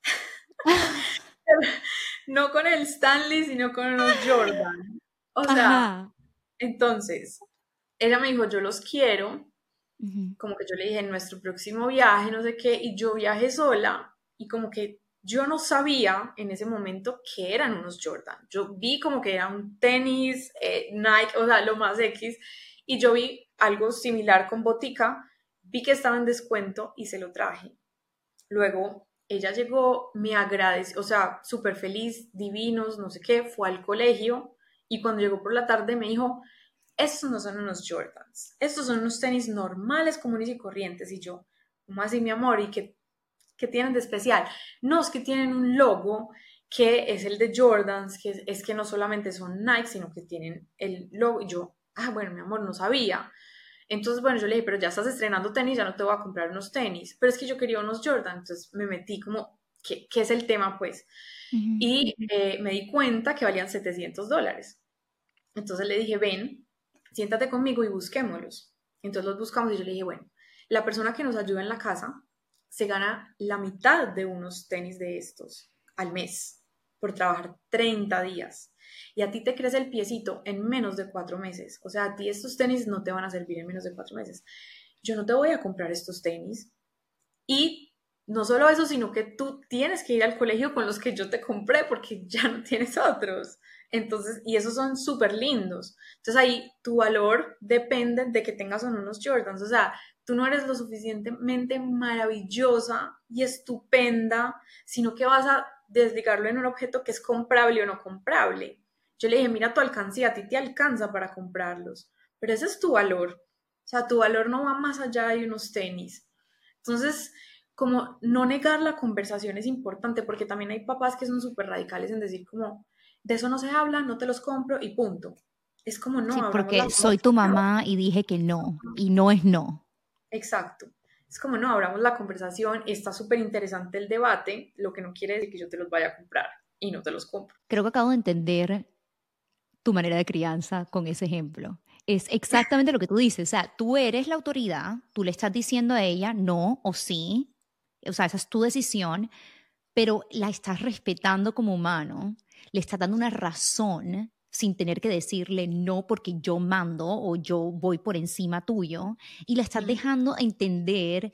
Speaker 3: No con el Stanley, sino con los Jordan. O sea,
Speaker 2: Ajá.
Speaker 3: entonces, ella me dijo, yo los quiero,
Speaker 2: Ujú.
Speaker 3: como que yo le dije, en nuestro próximo viaje, no sé qué, y yo viajé sola, y como que yo no sabía en ese momento que eran unos Jordan. Yo vi como que era un tenis, Nike, o sea, lo más X, y yo vi algo similar con Botica, vi que estaba en descuento y se lo traje. Luego ella llegó, me agradeció, o sea, súper feliz, divinos, no sé qué, fue al colegio y cuando llegó por la tarde me dijo, estos no son unos Jordans, estos son unos tenis normales, comunes y corrientes. Y yo, ¿cómo así, mi amor? ¿Y qué tienen de especial? No, es que tienen un logo que es el de Jordans, que es que no solamente son Nike, sino que tienen el logo. Y yo, bueno, mi amor, no sabía. Entonces, bueno, yo le dije, pero ya estás estrenando tenis, ya no te voy a comprar unos tenis. Pero es que yo quería unos Jordan, entonces me metí como, ¿qué es el tema, pues?
Speaker 2: Ujú.
Speaker 3: Y me di cuenta que valían $700. Entonces le dije, ven, siéntate conmigo y busquémoslos. Entonces los buscamos y yo le dije, bueno, la persona que nos ayuda en la casa se gana la mitad de unos tenis de estos al mes por trabajar 30 días. Y a ti te crece el piecito en menos de 4 meses. O sea, a ti estos tenis no te van a servir en menos de 4 meses. Yo no te voy a comprar estos tenis. Y no solo eso, sino que tú tienes que ir al colegio con los que yo te compré porque ya no tienes otros. Entonces, y esos son súper lindos. Entonces ahí tu valor depende de que tengas o no unos Jordans. O sea, tú no eres lo suficientemente maravillosa y estupenda, sino que vas a desligarlo en un objeto que es comprable o no comprable. Yo le dije, mira tu alcancía, a ti te alcanza para comprarlos, pero ese es tu valor. O sea, tu valor no va más allá de unos tenis. Entonces, como no negar la conversación es importante, porque también hay papás que son súper radicales en decir como, de eso no se habla, no te los compro y punto. Es como, no,
Speaker 2: Sí,
Speaker 3: abramos la
Speaker 2: porque soy tu
Speaker 3: conversación.
Speaker 2: mamá y dije que no, y no es no.
Speaker 3: Exacto. Es como, no, abramos la conversación, está súper interesante el debate, lo que no quiere decir que yo te los vaya a comprar y no te los compro.
Speaker 2: Creo que acabo de entender tu manera de crianza con ese ejemplo. Es exactamente lo que tú dices, o sea, tú eres la autoridad, tú le estás diciendo a ella no o sí, o sea, esa es tu decisión, pero la estás respetando como humano, le estás dando una razón sin tener que decirle no porque yo mando o yo voy por encima tuyo, y la estás
Speaker 3: Ujú.
Speaker 2: dejando entender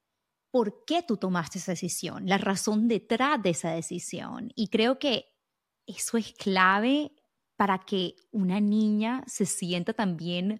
Speaker 2: por qué tú tomaste esa decisión, la razón detrás de esa decisión. Y creo que eso es clave para que una niña se sienta también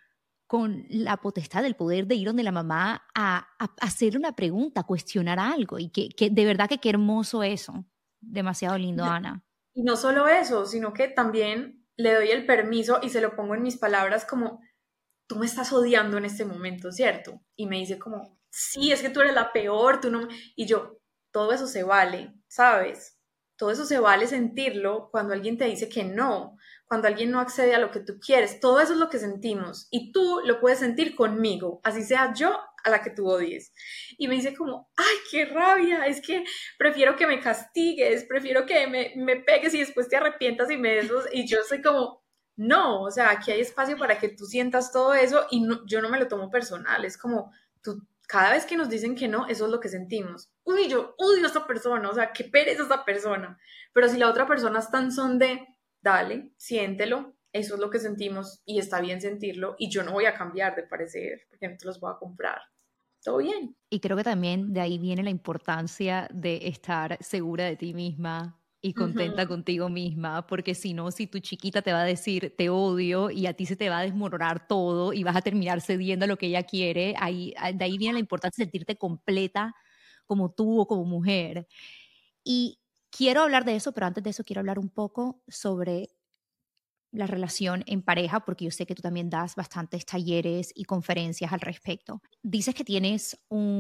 Speaker 2: con la potestad del poder de ir donde la mamá a hacerle una pregunta, a cuestionar algo. Y que de verdad que qué hermoso eso. Demasiado lindo, Ana.
Speaker 3: Y no solo eso, sino que también le doy el permiso y se lo pongo en mis palabras como, tú me estás odiando en este momento, ¿cierto? Y me dice como, sí, es que tú eres la peor, tú no... Y yo, todo eso se vale, ¿sabes? Todo eso se vale sentirlo cuando alguien te dice que no, cuando alguien no accede a lo que tú quieres, todo eso es lo que sentimos y tú lo puedes sentir conmigo, así sea yo a la que tú odies. Y me dice como, ay, qué rabia, es que prefiero que me castigues, prefiero que me pegues y después te arrepientas y me des y yo soy como, no, o sea, aquí hay espacio para que tú sientas todo eso y yo no me lo tomo personal, es como tú, cada vez que nos dicen que no, eso es lo que sentimos. Uy, yo odio a esta persona, o sea, qué pereza esta persona. Pero si la otra persona está en son de, dale, siéntelo, eso es lo que sentimos y está bien sentirlo y yo no voy a cambiar de parecer porque no te los voy a comprar. Todo bien.
Speaker 2: Y creo que también de ahí viene la importancia de estar segura de ti misma y
Speaker 3: Ujú.
Speaker 2: contenta contigo misma, porque si no, si tu chiquita te va a decir te odio y a ti se te va a desmoronar todo y vas a terminar cediendo a lo que ella quiere, de ahí viene la importancia de sentirte completa como tú o como mujer. Y quiero hablar de eso, pero antes de eso quiero hablar un poco sobre la relación en pareja, porque yo sé que tú también das bastantes talleres y conferencias al respecto. Dices que tienes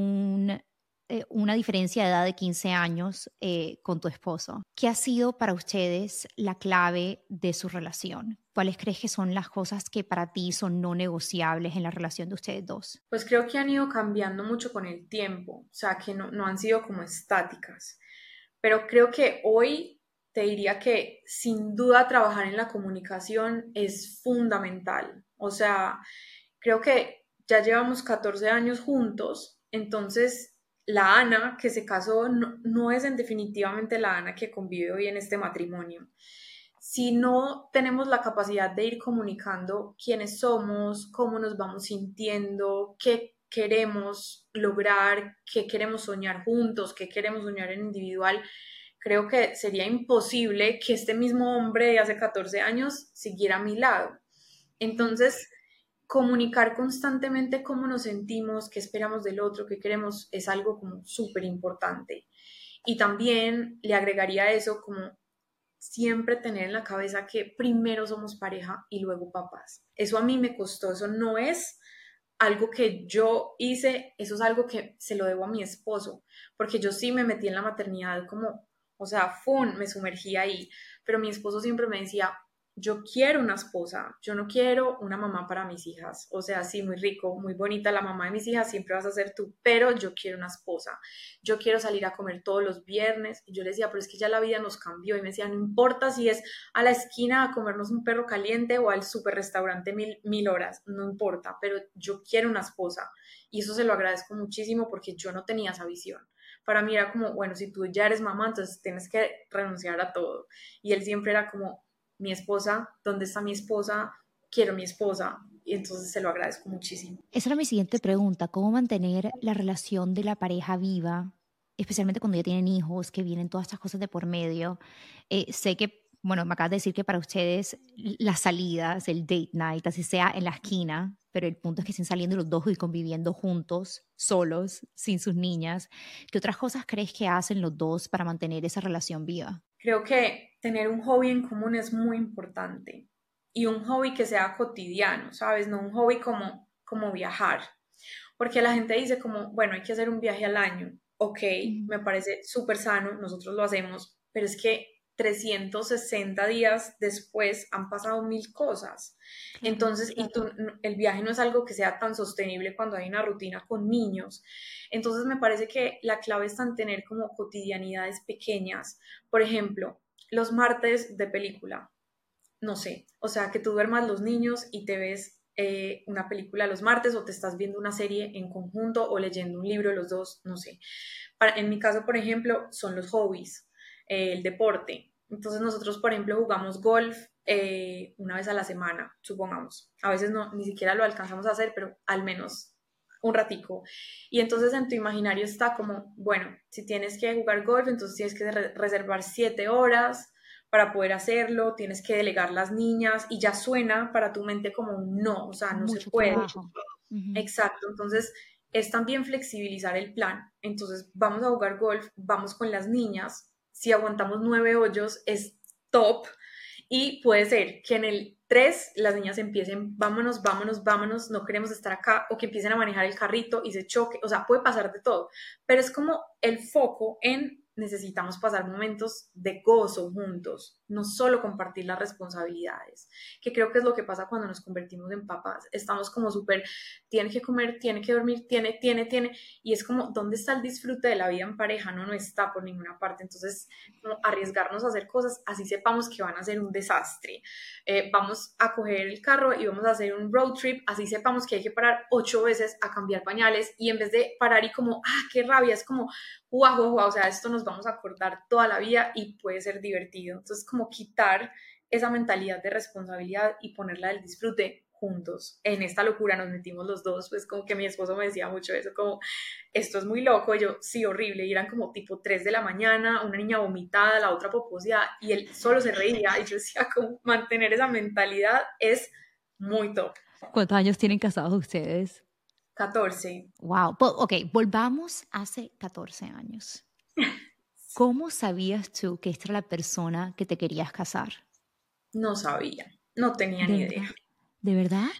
Speaker 2: una diferencia de edad de 15 años con tu esposo. ¿Qué ha sido para ustedes la clave de su relación? ¿Cuáles crees que son las cosas que para ti son no negociables en la relación de ustedes dos?
Speaker 3: Pues creo que han ido cambiando mucho con el tiempo, o sea, que no han sido como estáticas. Pero creo que hoy te diría que sin duda trabajar en la comunicación es fundamental. O sea, creo que ya llevamos 14 años juntos, entonces la Ana que se casó no es en definitivamente la Ana que convive hoy en este matrimonio. Si no tenemos la capacidad de ir comunicando quiénes somos, cómo nos vamos sintiendo, qué queremos lograr, qué queremos soñar juntos, qué queremos soñar en individual, creo que sería imposible que este mismo hombre de hace 14 años siguiera a mi lado. Entonces, comunicar constantemente cómo nos sentimos, qué esperamos del otro, qué queremos, es algo como súper importante. Y también le agregaría a eso como siempre tener en la cabeza que primero somos pareja y luego papás. Eso a mí me costó, eso no es algo que yo hice, eso es algo que se lo debo a mi esposo, porque yo sí me metí en la maternidad como, o sea, ¡fum!, me sumergí ahí, pero mi esposo siempre me decía, yo quiero una esposa, yo no quiero una mamá para mis hijas, o sea, sí, muy rico, muy bonita la mamá de mis hijas, siempre vas a ser tú, pero yo quiero una esposa, yo quiero salir a comer todos los viernes, y yo le decía, pero es que ya la vida nos cambió, y me decía, no importa si es a la esquina a comernos un perro caliente o al super restaurante mil horas, no importa, pero yo quiero una esposa, y eso se lo agradezco muchísimo porque yo no tenía esa visión. Para mí era como, bueno, si tú ya eres mamá, entonces tienes que renunciar a todo. Y él siempre era como, mi esposa, ¿dónde está mi esposa? Quiero mi esposa. Y entonces se lo agradezco muchísimo.
Speaker 2: Esa era mi siguiente pregunta, ¿cómo mantener la relación de la pareja viva, especialmente cuando ya tienen hijos, que vienen todas estas cosas de por medio? Sé que, bueno, me acabas de decir que para ustedes las salidas, el date night, así sea en la esquina, pero el punto es que estén saliendo los dos y conviviendo juntos, solos, sin sus niñas. ¿Qué otras cosas crees que hacen los dos para mantener esa relación viva?
Speaker 3: Creo que tener un hobby en común es muy importante y un hobby que sea cotidiano, ¿sabes? No un hobby como viajar, porque la gente dice como, bueno, hay que hacer un viaje al año. ok, me parece súper sano, nosotros lo hacemos, pero es que 360 días después han pasado mil cosas.
Speaker 2: Claro.
Speaker 3: Entonces, el viaje no es algo que sea tan sostenible cuando hay una rutina con niños. Entonces, me parece que la clave está en tener como cotidianidades pequeñas. Por ejemplo, los martes de película, no sé, o sea, que tú duermas los niños y te ves una película los martes o te estás viendo una serie en conjunto o leyendo un libro los dos, no sé. En mi caso, por ejemplo, son los hobbies, el deporte. Entonces nosotros, por ejemplo, jugamos golf una vez a la semana, supongamos. A veces no, ni siquiera lo alcanzamos a hacer, pero al menos un ratico. Y entonces en tu imaginario está como, bueno, si tienes que jugar golf, entonces tienes que reservar 7 horas para poder hacerlo, tienes que delegar las niñas y ya suena para tu mente como un no, o sea, no se
Speaker 2: Mucho
Speaker 3: puede.
Speaker 2: trabajo. Ujú.
Speaker 3: Exacto, entonces es también flexibilizar el plan. Entonces vamos a jugar golf, vamos con las niñas, si aguantamos 9 hoyos es top y puede ser que en el 3 las niñas empiecen, vámonos, vámonos, vámonos, no queremos estar acá, o que empiecen a manejar el carrito y se choque, o sea, puede pasar de todo, pero es como el foco en necesitamos pasar momentos de gozo juntos, no solo compartir las responsabilidades, que creo que es lo que pasa cuando nos convertimos en papás. Estamos como súper, tiene que comer, tiene que dormir, tiene, y es como, ¿dónde está el disfrute de la vida en pareja? No, no está por ninguna parte. Entonces, como arriesgarnos a hacer cosas, así sepamos que van a ser un desastre. Vamos a coger el carro y vamos a hacer un road trip, así sepamos que hay que parar 8 veces a cambiar pañales y en vez de parar y como, qué rabia, es como, guau, guau, guau, o sea, esto nos vamos a acordar toda la vida y puede ser divertido. Entonces, como quitar esa mentalidad de responsabilidad y ponerla del disfrute juntos. En esta locura nos metimos los dos, pues como que mi esposo me decía mucho eso, como, esto es muy loco, y yo, sí, horrible, y eran como tipo 3 de la mañana, una niña vomitada, la otra poposeada, y él solo se reía, y yo decía, como mantener esa mentalidad es muy top.
Speaker 2: ¿Cuántos años tienen casados ustedes?
Speaker 3: 14.
Speaker 2: Wow. Ok, volvamos hace 14 años. ¿Cómo sabías tú que esta era la persona que te querías casar?
Speaker 3: No sabía, no tenía
Speaker 2: ¿De
Speaker 3: ni idea.
Speaker 2: verdad? ¿De verdad?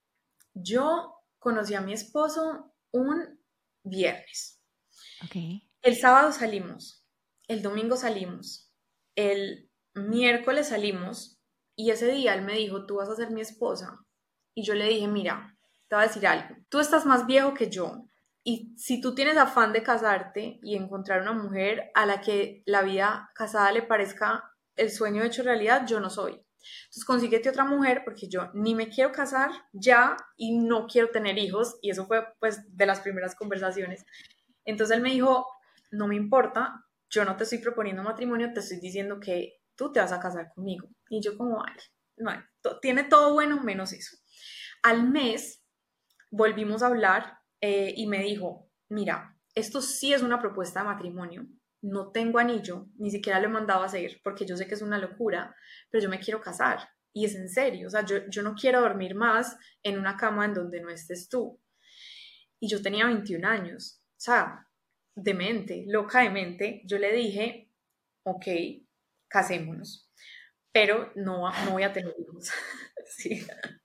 Speaker 3: Yo conocí a mi esposo un viernes.
Speaker 2: Ok.
Speaker 3: El sábado salimos, el domingo salimos, el miércoles salimos y ese día él me dijo, tú vas a ser mi esposa. Y yo le dije, mira, te voy a decir algo, tú estás más viejo que yo y si tú tienes afán de casarte y encontrar una mujer a la que la vida casada le parezca el sueño hecho realidad, yo no soy. Entonces consíguete otra mujer porque yo ni me quiero casar ya y no quiero tener hijos y eso fue pues de las primeras conversaciones. Entonces él me dijo, no me importa, yo no te estoy proponiendo matrimonio, te estoy diciendo que tú te vas a casar conmigo. Y yo como, ay, no, tiene todo bueno menos eso. Al mes volvimos a hablar y me dijo, mira, esto sí es una propuesta de matrimonio, no tengo anillo, ni siquiera lo he mandado a hacer porque yo sé que es una locura, pero yo me quiero casar. Y es en serio, o sea, yo no quiero dormir más en una cama en donde no estés tú. Y yo tenía 21 años, o sea, demente, loca de mente. Yo le dije, ok, casémonos, pero no voy a tener hijos. Sí.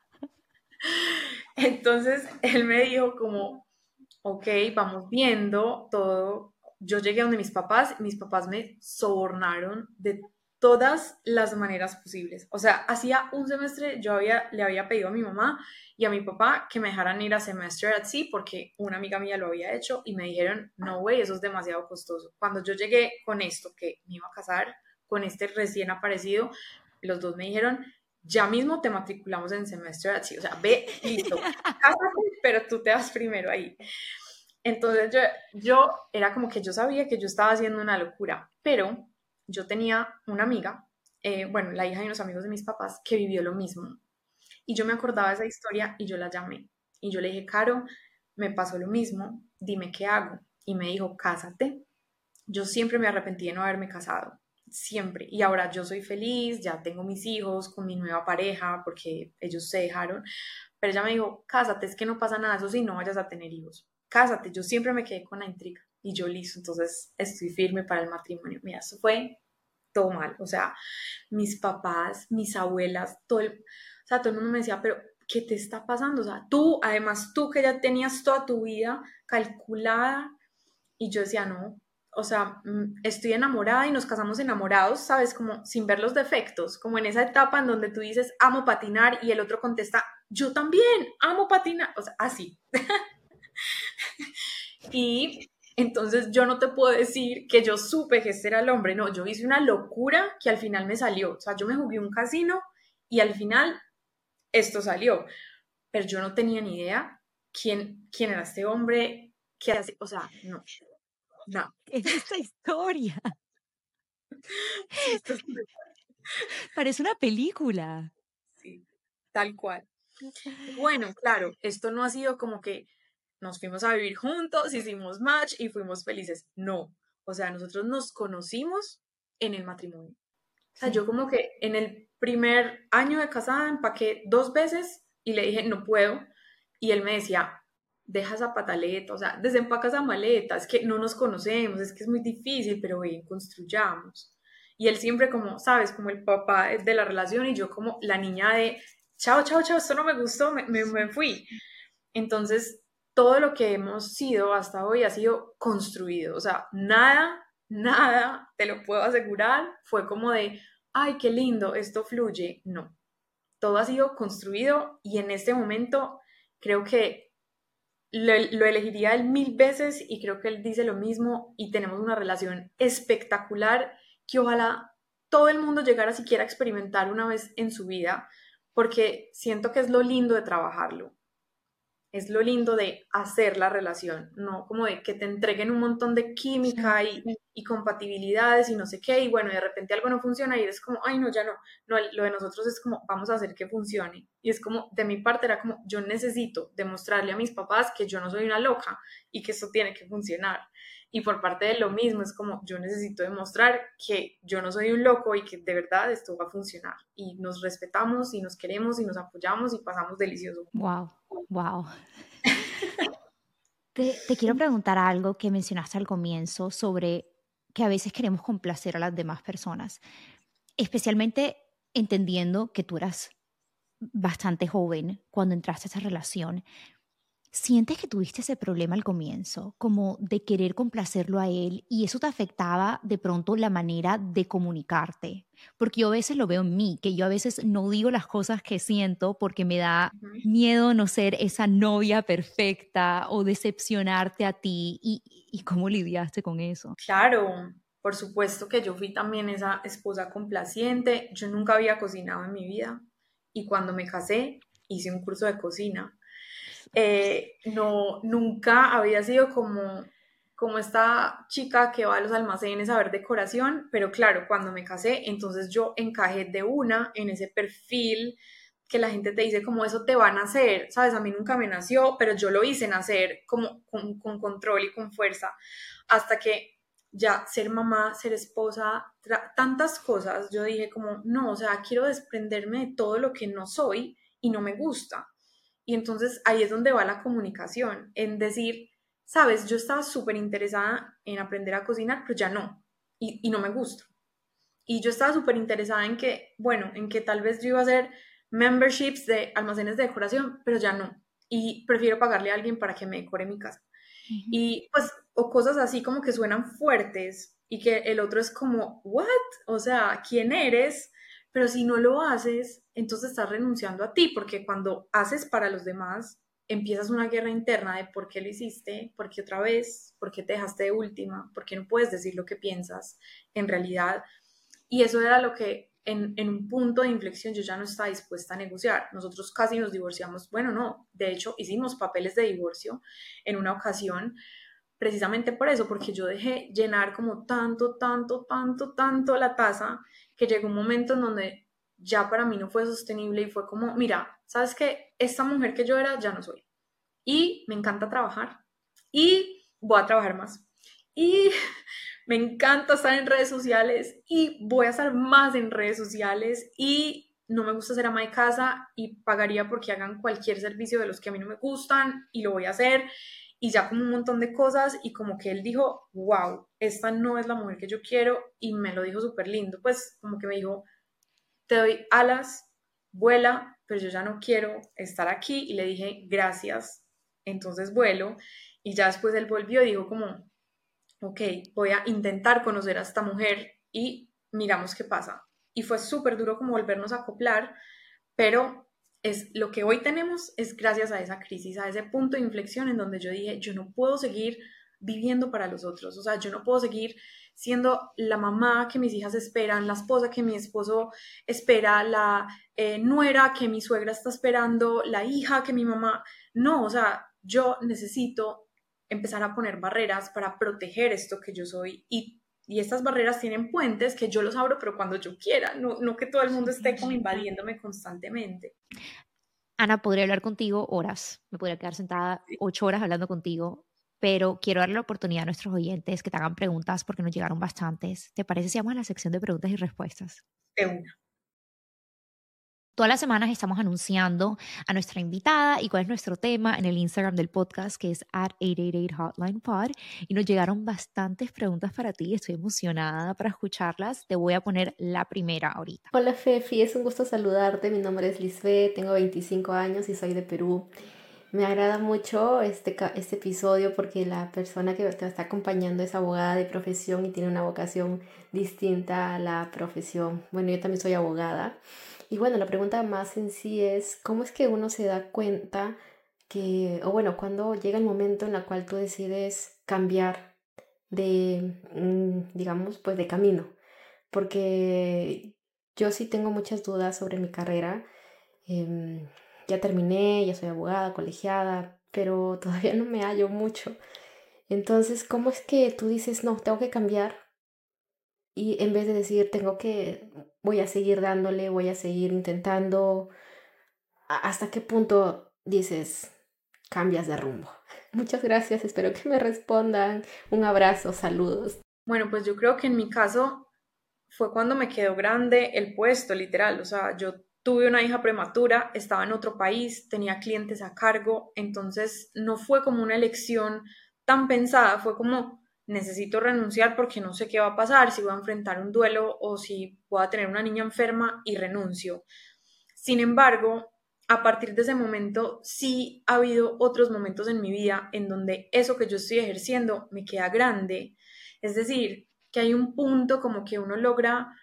Speaker 3: Entonces él me dijo como, ok, vamos viendo todo. Yo llegué a donde mis papás me sobornaron de todas las maneras posibles. O sea, hacía un semestre le había pedido a mi mamá y a mi papá que me dejaran ir a Semester at Sea porque una amiga mía lo había hecho y me dijeron, no, güey, eso es demasiado costoso. Cuando yo llegué con esto, que me iba a casar, con este recién aparecido, los dos me dijeron, ya mismo te matriculamos en Semester at Sea. O sea, ve, listo, cásate, pero tú te vas primero ahí. Entonces yo era como que yo sabía que yo estaba haciendo una locura, pero yo tenía una amiga, bueno, la hija de unos amigos de mis papás, que vivió lo mismo. Y yo me acordaba de esa historia y yo la llamé. Y yo le dije, Caro, me pasó lo mismo, dime qué hago. Y me dijo, cásate. Yo siempre me arrepentí de no haberme casado, siempre. Y ahora yo soy feliz, ya tengo mis hijos con mi nueva pareja porque ellos se dejaron. Pero ella me dijo, cásate, es que no pasa nada, eso sí, no vayas a tener hijos. Cásate, yo siempre me quedé con la intriga. Y yo listo, entonces estoy firme para el matrimonio. Mira, eso fue todo mal. O sea, mis papás, mis abuelas, o sea, todo el mundo me decía, pero ¿qué te está pasando? O sea, tú, además tú que ya tenías toda tu vida calculada Y yo decía, no, o sea, estoy enamorada y nos casamos enamorados, ¿sabes? Como sin ver los defectos, como en esa etapa en donde tú dices, amo patinar y el otro contesta, yo también, amo patinar, o sea, así. Y entonces yo no te puedo decir que yo supe que este era el hombre, no, yo hice una locura que al final me salió, o sea, yo me jugué un casino y al final esto salió, pero yo no tenía ni idea quién era este hombre, qué hacía, o sea, no, no.
Speaker 2: Es esta historia.
Speaker 3: Sí, esto es
Speaker 2: Parece una película.
Speaker 3: sí, tal cual. Y bueno, claro, esto no ha sido como que nos fuimos a vivir juntos, hicimos match y fuimos felices. No, o sea, nosotros nos conocimos en el matrimonio. O sea, yo
Speaker 2: Sí.
Speaker 3: como que en el primer año de casada empaqué 2 veces y le dije, no puedo. Y él me decía, deja esa pataleta, o sea, desempaca esa maleta, es que no nos conocemos, es que es muy difícil, pero bien, construyamos. Y él siempre como, sabes, como el papá de la relación y yo como la niña de, chao, chao, chao, esto no me gustó, me fui. Entonces, todo lo que hemos sido hasta hoy ha sido construido, o sea, nada, te lo puedo asegurar, fue como de, ay, qué lindo, esto fluye. No, todo ha sido construido y en este momento creo que lo elegiría él 1000 veces y creo que él dice lo mismo y tenemos una relación espectacular que ojalá todo el mundo llegara siquiera a experimentar una vez en su vida, porque siento que es lo lindo de trabajarlo, es lo lindo de hacer la relación, no como de que te entreguen un montón de
Speaker 2: Sí.
Speaker 3: química y compatibilidades y no sé qué, y bueno, de repente algo no funciona y eres como, ay, no, ya no, no, lo de nosotros es como, vamos a hacer que funcione. Y es como, de mi parte era como, yo necesito demostrarle a mis papás que yo no soy una loca y que esto tiene que funcionar. Y por parte de lo mismo, es como, yo necesito demostrar que yo no soy un loco y que de verdad esto va a funcionar. Y nos respetamos y nos queremos y nos apoyamos y pasamos delicioso.
Speaker 2: Wow, wow. Te quiero preguntar algo que mencionaste al comienzo sobre que a veces queremos complacer a las demás personas, especialmente entendiendo que tú eras bastante joven cuando entraste a esa relación. ¿Sientes que tuviste ese problema al comienzo, como de querer complacerlo a él y eso te afectaba de pronto la manera de comunicarte? Porque yo a veces lo veo en mí, que yo a veces no digo las cosas que siento porque me da
Speaker 3: Ujú.
Speaker 2: miedo no ser esa novia perfecta o decepcionarte a ti y cómo lidiaste con eso.
Speaker 3: Claro, por supuesto que yo fui también esa esposa complaciente. Yo nunca había cocinado en mi vida y cuando me casé hice un curso de cocina. No, nunca había sido como esta chica que va a los almacenes a ver decoración, pero claro, cuando me casé, entonces yo encajé de una en ese perfil que la gente te dice como eso te van a hacer, ¿sabes? A mí nunca me nació, pero yo lo hice nacer como con control y con fuerza, hasta que ya ser mamá, ser esposa, tantas cosas, yo dije como, no, o sea, quiero desprenderme de todo lo que no soy y no me gusta. Y entonces ahí es donde va la comunicación, en decir, sabes, yo estaba súper interesada en aprender a cocinar, pero ya no, y no me gusta. Y yo estaba súper interesada en que, bueno, en que tal vez yo iba a hacer memberships de almacenes de decoración, pero ya no. Y prefiero pagarle a alguien para que me decore mi casa.
Speaker 2: Ujú.
Speaker 3: Y pues, o cosas así como que suenan fuertes y que el otro es como, ¿what? O sea, ¿quién eres? Pero si no lo haces, entonces estás renunciando a ti, porque cuando haces para los demás, empiezas una guerra interna de por qué lo hiciste, por qué otra vez, por qué te dejaste de última, por qué no puedes decir lo que piensas en realidad. Y eso era lo que en un punto de inflexión yo ya no estaba dispuesta a negociar. Nosotros casi nos divorciamos. Bueno, no, de hecho hicimos papeles de divorcio en una ocasión, precisamente por eso, porque yo dejé llenar como tanto la taza, que llegó un momento en donde ya para mí no fue sostenible y fue como, mira, ¿sabes qué? Esta mujer que yo era ya no soy. Y me encanta trabajar y voy a trabajar más. Y me encanta estar en redes sociales y voy a estar más en redes sociales y no me gusta ser ama de casa y pagaría porque hagan cualquier servicio de los que a mí no me gustan y lo voy a hacer y ya como un montón de cosas y como que él dijo, wow, esta no es la mujer que yo quiero y me lo dijo súper lindo, pues como que me dijo, te doy alas, vuela, pero yo ya no quiero estar aquí y le dije, gracias, entonces vuelo y ya después él volvió y dijo como, ok, voy a intentar conocer a esta mujer y miramos qué pasa. Y fue súper duro como volvernos a acoplar, pero es lo que hoy tenemos es gracias a esa crisis, a ese punto de inflexión en donde yo dije, yo no puedo seguir viviendo para los otros, o sea, yo no puedo seguir siendo la mamá que mis hijas esperan, la esposa que mi esposo espera, la nuera que mi suegra está esperando, la hija que mi mamá, no, o sea, yo necesito empezar a poner barreras para proteger esto que yo soy y estas barreras tienen puentes que yo los abro, pero cuando yo quiera, no que todo el mundo esté como invadiéndome constantemente.
Speaker 2: Ana, podría hablar contigo horas, me podría quedar sentada 8 horas hablando contigo, pero quiero darle la oportunidad a nuestros oyentes que te hagan preguntas porque nos llegaron bastantes. ¿Te parece si vamos a la sección de preguntas y respuestas?
Speaker 3: De una.
Speaker 2: Todas las semanas estamos anunciando a nuestra invitada y cuál es nuestro tema en el Instagram del podcast, que es @888HotlinePod, y nos llegaron bastantes preguntas para ti. Estoy emocionada para escucharlas. Te voy a poner la primera ahorita.
Speaker 1: Hola Fefi, es un gusto saludarte. Mi nombre es Lisbeth, tengo 25 años y soy de Perú. Me agrada mucho este episodio porque la persona que te está acompañando es abogada de profesión y tiene una vocación distinta a la profesión. Bueno, yo también soy abogada. Y bueno, la pregunta más en sí es, ¿cómo es que uno se da cuenta que, o bueno, cuando llega el momento en el cual tú decides cambiar de, digamos, pues de camino? Porque yo sí tengo muchas dudas sobre mi carrera. Ya terminé, ya soy abogada, colegiada, pero todavía no me hallo mucho. Entonces, ¿cómo es que tú dices, no, tengo que cambiar? Y en vez de decir, voy a seguir dándole, voy a seguir intentando, ¿hasta qué punto dices, cambias de rumbo? Muchas gracias, espero que me respondan. Un abrazo, saludos.
Speaker 3: Bueno, pues yo creo que en mi caso fue cuando me quedó grande el puesto, literal. O sea, yo tuve una hija prematura, estaba en otro país, tenía clientes a cargo, entonces no fue como una elección tan pensada, fue como necesito renunciar porque no sé qué va a pasar, si voy a enfrentar un duelo o si voy a tener una niña enferma y renuncio. Sin embargo, a partir de ese momento sí ha habido otros momentos en mi vida en donde eso que yo estoy ejerciendo me queda grande. Es decir, que hay un punto como que uno logra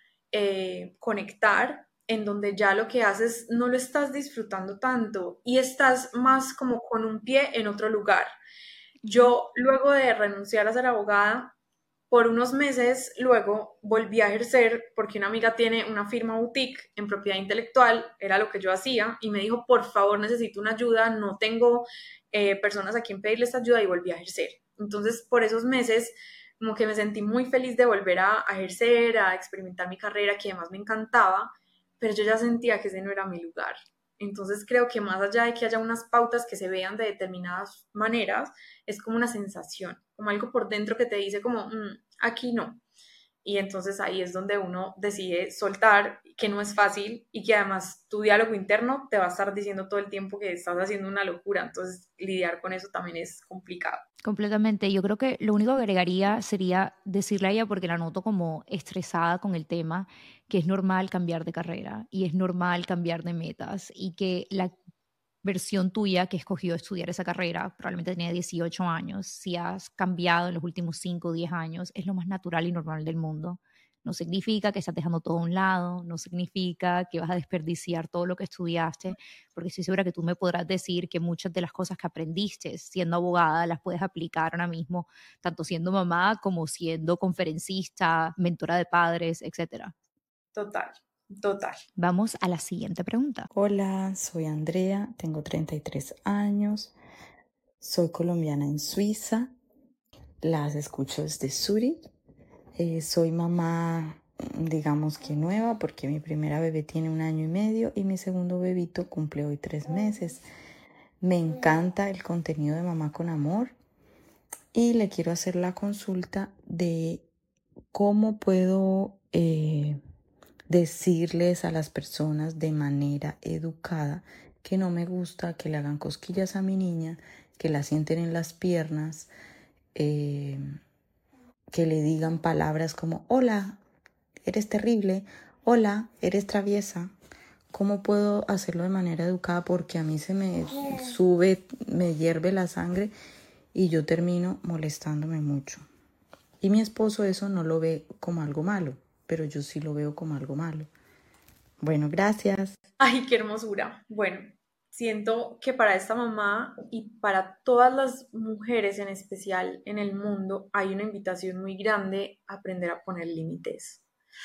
Speaker 3: conectar en donde ya lo que haces no lo estás disfrutando tanto y estás más como con un pie en otro lugar. Yo luego de renunciar a ser abogada, por unos meses luego volví a ejercer porque una amiga tiene una firma boutique en propiedad intelectual, era lo que yo hacía, y me dijo, por favor, necesito una ayuda, no tengo personas a quien pedirles ayuda y volví a ejercer. Entonces, por esos meses, como que me sentí muy feliz de volver a ejercer, a experimentar mi carrera, que además me encantaba, pero yo ya sentía que ese no era mi lugar. Entonces creo que más allá de que haya unas pautas que se vean de determinadas maneras, es como una sensación, como algo por dentro que te dice como, aquí no. Y entonces ahí es donde uno decide soltar, que no es fácil y que además tu diálogo interno te va a estar diciendo todo el tiempo que estás haciendo una locura. Entonces lidiar con eso también es complicado.
Speaker 2: Completamente. Yo creo que lo único que agregaría sería decirle a ella, porque la noto como estresada con el tema, que es normal cambiar de carrera y es normal cambiar de metas y que la versión tuya que escogió estudiar esa carrera probablemente tenía 18 años. Si has cambiado en los últimos 5 o 10 años, es lo más natural y normal del mundo. No significa que estás dejando todo a un lado, no significa que vas a desperdiciar todo lo que estudiaste, porque estoy segura que tú me podrás decir que muchas de las cosas que aprendiste siendo abogada las puedes aplicar ahora mismo, tanto siendo mamá como siendo conferencista, mentora de padres, etcétera.
Speaker 3: Total, total.
Speaker 2: Vamos a la siguiente pregunta.
Speaker 4: Hola, soy Andrea, tengo 33 años, soy colombiana en Suiza, las escucho desde Zurich. Soy mamá, digamos que nueva, porque mi primera bebé tiene 1 año y medio y mi segundo bebito cumple hoy 3 meses. Me encanta el contenido de Mamá con Amor y le quiero hacer la consulta de cómo puedo decirles a las personas de manera educada que no me gusta que le hagan cosquillas a mi niña, que la sienten en las piernas, que le digan palabras como hola, eres terrible, hola, eres traviesa. ¿Cómo puedo hacerlo de manera educada? Porque a mí se me sube, me hierve la sangre y yo termino molestándome mucho. Y mi esposo eso no lo ve como algo malo, pero yo sí lo veo como algo malo. Bueno, gracias.
Speaker 3: Ay, qué hermosura. Bueno, siento que para esta mamá y para todas las mujeres en especial en el mundo hay una invitación muy grande a aprender a poner límites.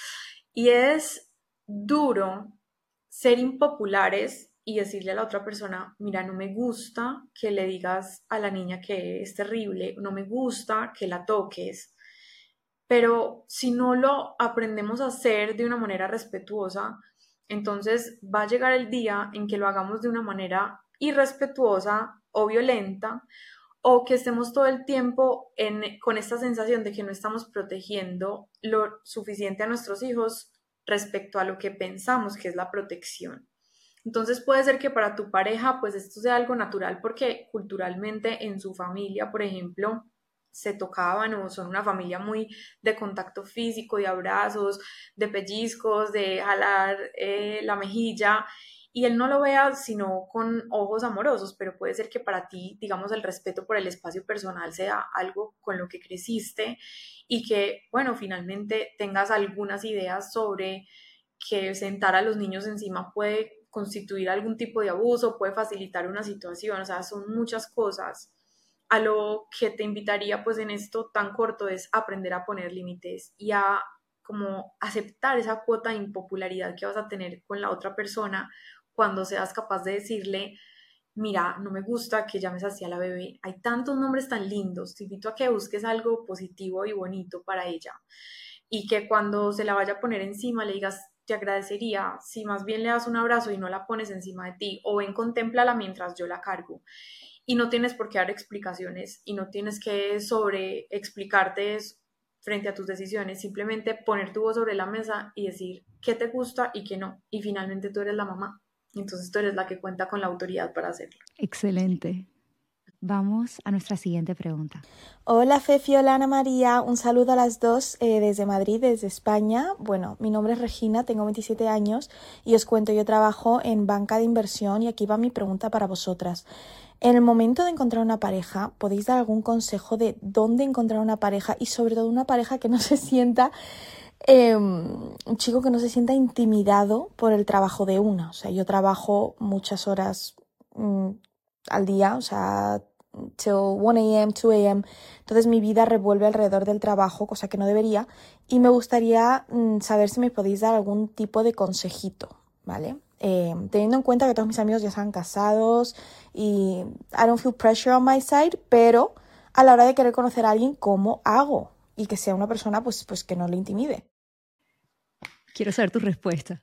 Speaker 3: Y es duro ser impopulares y decirle a la otra persona, mira, no me gusta que le digas a la niña que es terrible, no me gusta que la toques, pero si no lo aprendemos a hacer de una manera respetuosa, entonces va a llegar el día en que lo hagamos de una manera irrespetuosa o violenta, o que estemos todo el tiempo con esta sensación de que no estamos protegiendo lo suficiente a nuestros hijos respecto a lo que pensamos que es la protección. Entonces puede ser que para tu pareja pues esto sea algo natural porque culturalmente en su familia, por ejemplo, se tocaban o son una familia muy de contacto físico, de abrazos, de pellizcos, de jalar la mejilla, y él no lo vea sino con ojos amorosos, pero puede ser que para ti, digamos, el respeto por el espacio personal sea algo con lo que creciste y que, bueno, finalmente tengas algunas ideas sobre que sentar a los niños encima puede constituir algún tipo de abuso, puede facilitar una situación, o sea, son muchas cosas. A lo que te invitaría pues en esto tan corto es aprender a poner límites y a como aceptar esa cuota de impopularidad que vas a tener con la otra persona cuando seas capaz de decirle, mira, no me gusta que llames así a la bebé, hay tantos nombres tan lindos, te invito a que busques algo positivo y bonito para ella y que cuando se la vaya a poner encima le digas, te agradecería si más bien le das un abrazo y no la pones encima de ti, o ven, contémplala mientras yo la cargo. Y no tienes por qué dar explicaciones y no tienes que sobre explicarte frente a tus decisiones, simplemente poner tu voz sobre la mesa y decir qué te gusta y qué no. Y finalmente tú eres la mamá, entonces tú eres la que cuenta con la autoridad para hacerlo.
Speaker 2: Excelente. Vamos a nuestra siguiente pregunta.
Speaker 5: Hola Fefi, hola Ana María, un saludo a las dos desde Madrid, desde España. Bueno, mi nombre es Regina, tengo 27 años y os cuento, yo trabajo en banca de inversión y aquí va mi pregunta para vosotras. En el momento de encontrar una pareja, ¿podéis dar algún consejo de dónde encontrar una pareja y sobre todo una pareja que no se sienta, un chico que no se sienta intimidado por el trabajo de una? O sea, yo trabajo muchas horas al día, o sea, till 1 a.m., 2 a.m. Entonces mi vida revuelve alrededor del trabajo, cosa que no debería. Y me gustaría saber si me podéis dar algún tipo de consejito, ¿vale? Teniendo en cuenta que todos mis amigos ya están casados y I don't feel pressure on my side, pero a la hora de querer conocer a alguien, ¿cómo hago? Y que sea una persona pues que no le intimide.
Speaker 2: Quiero saber tu respuesta.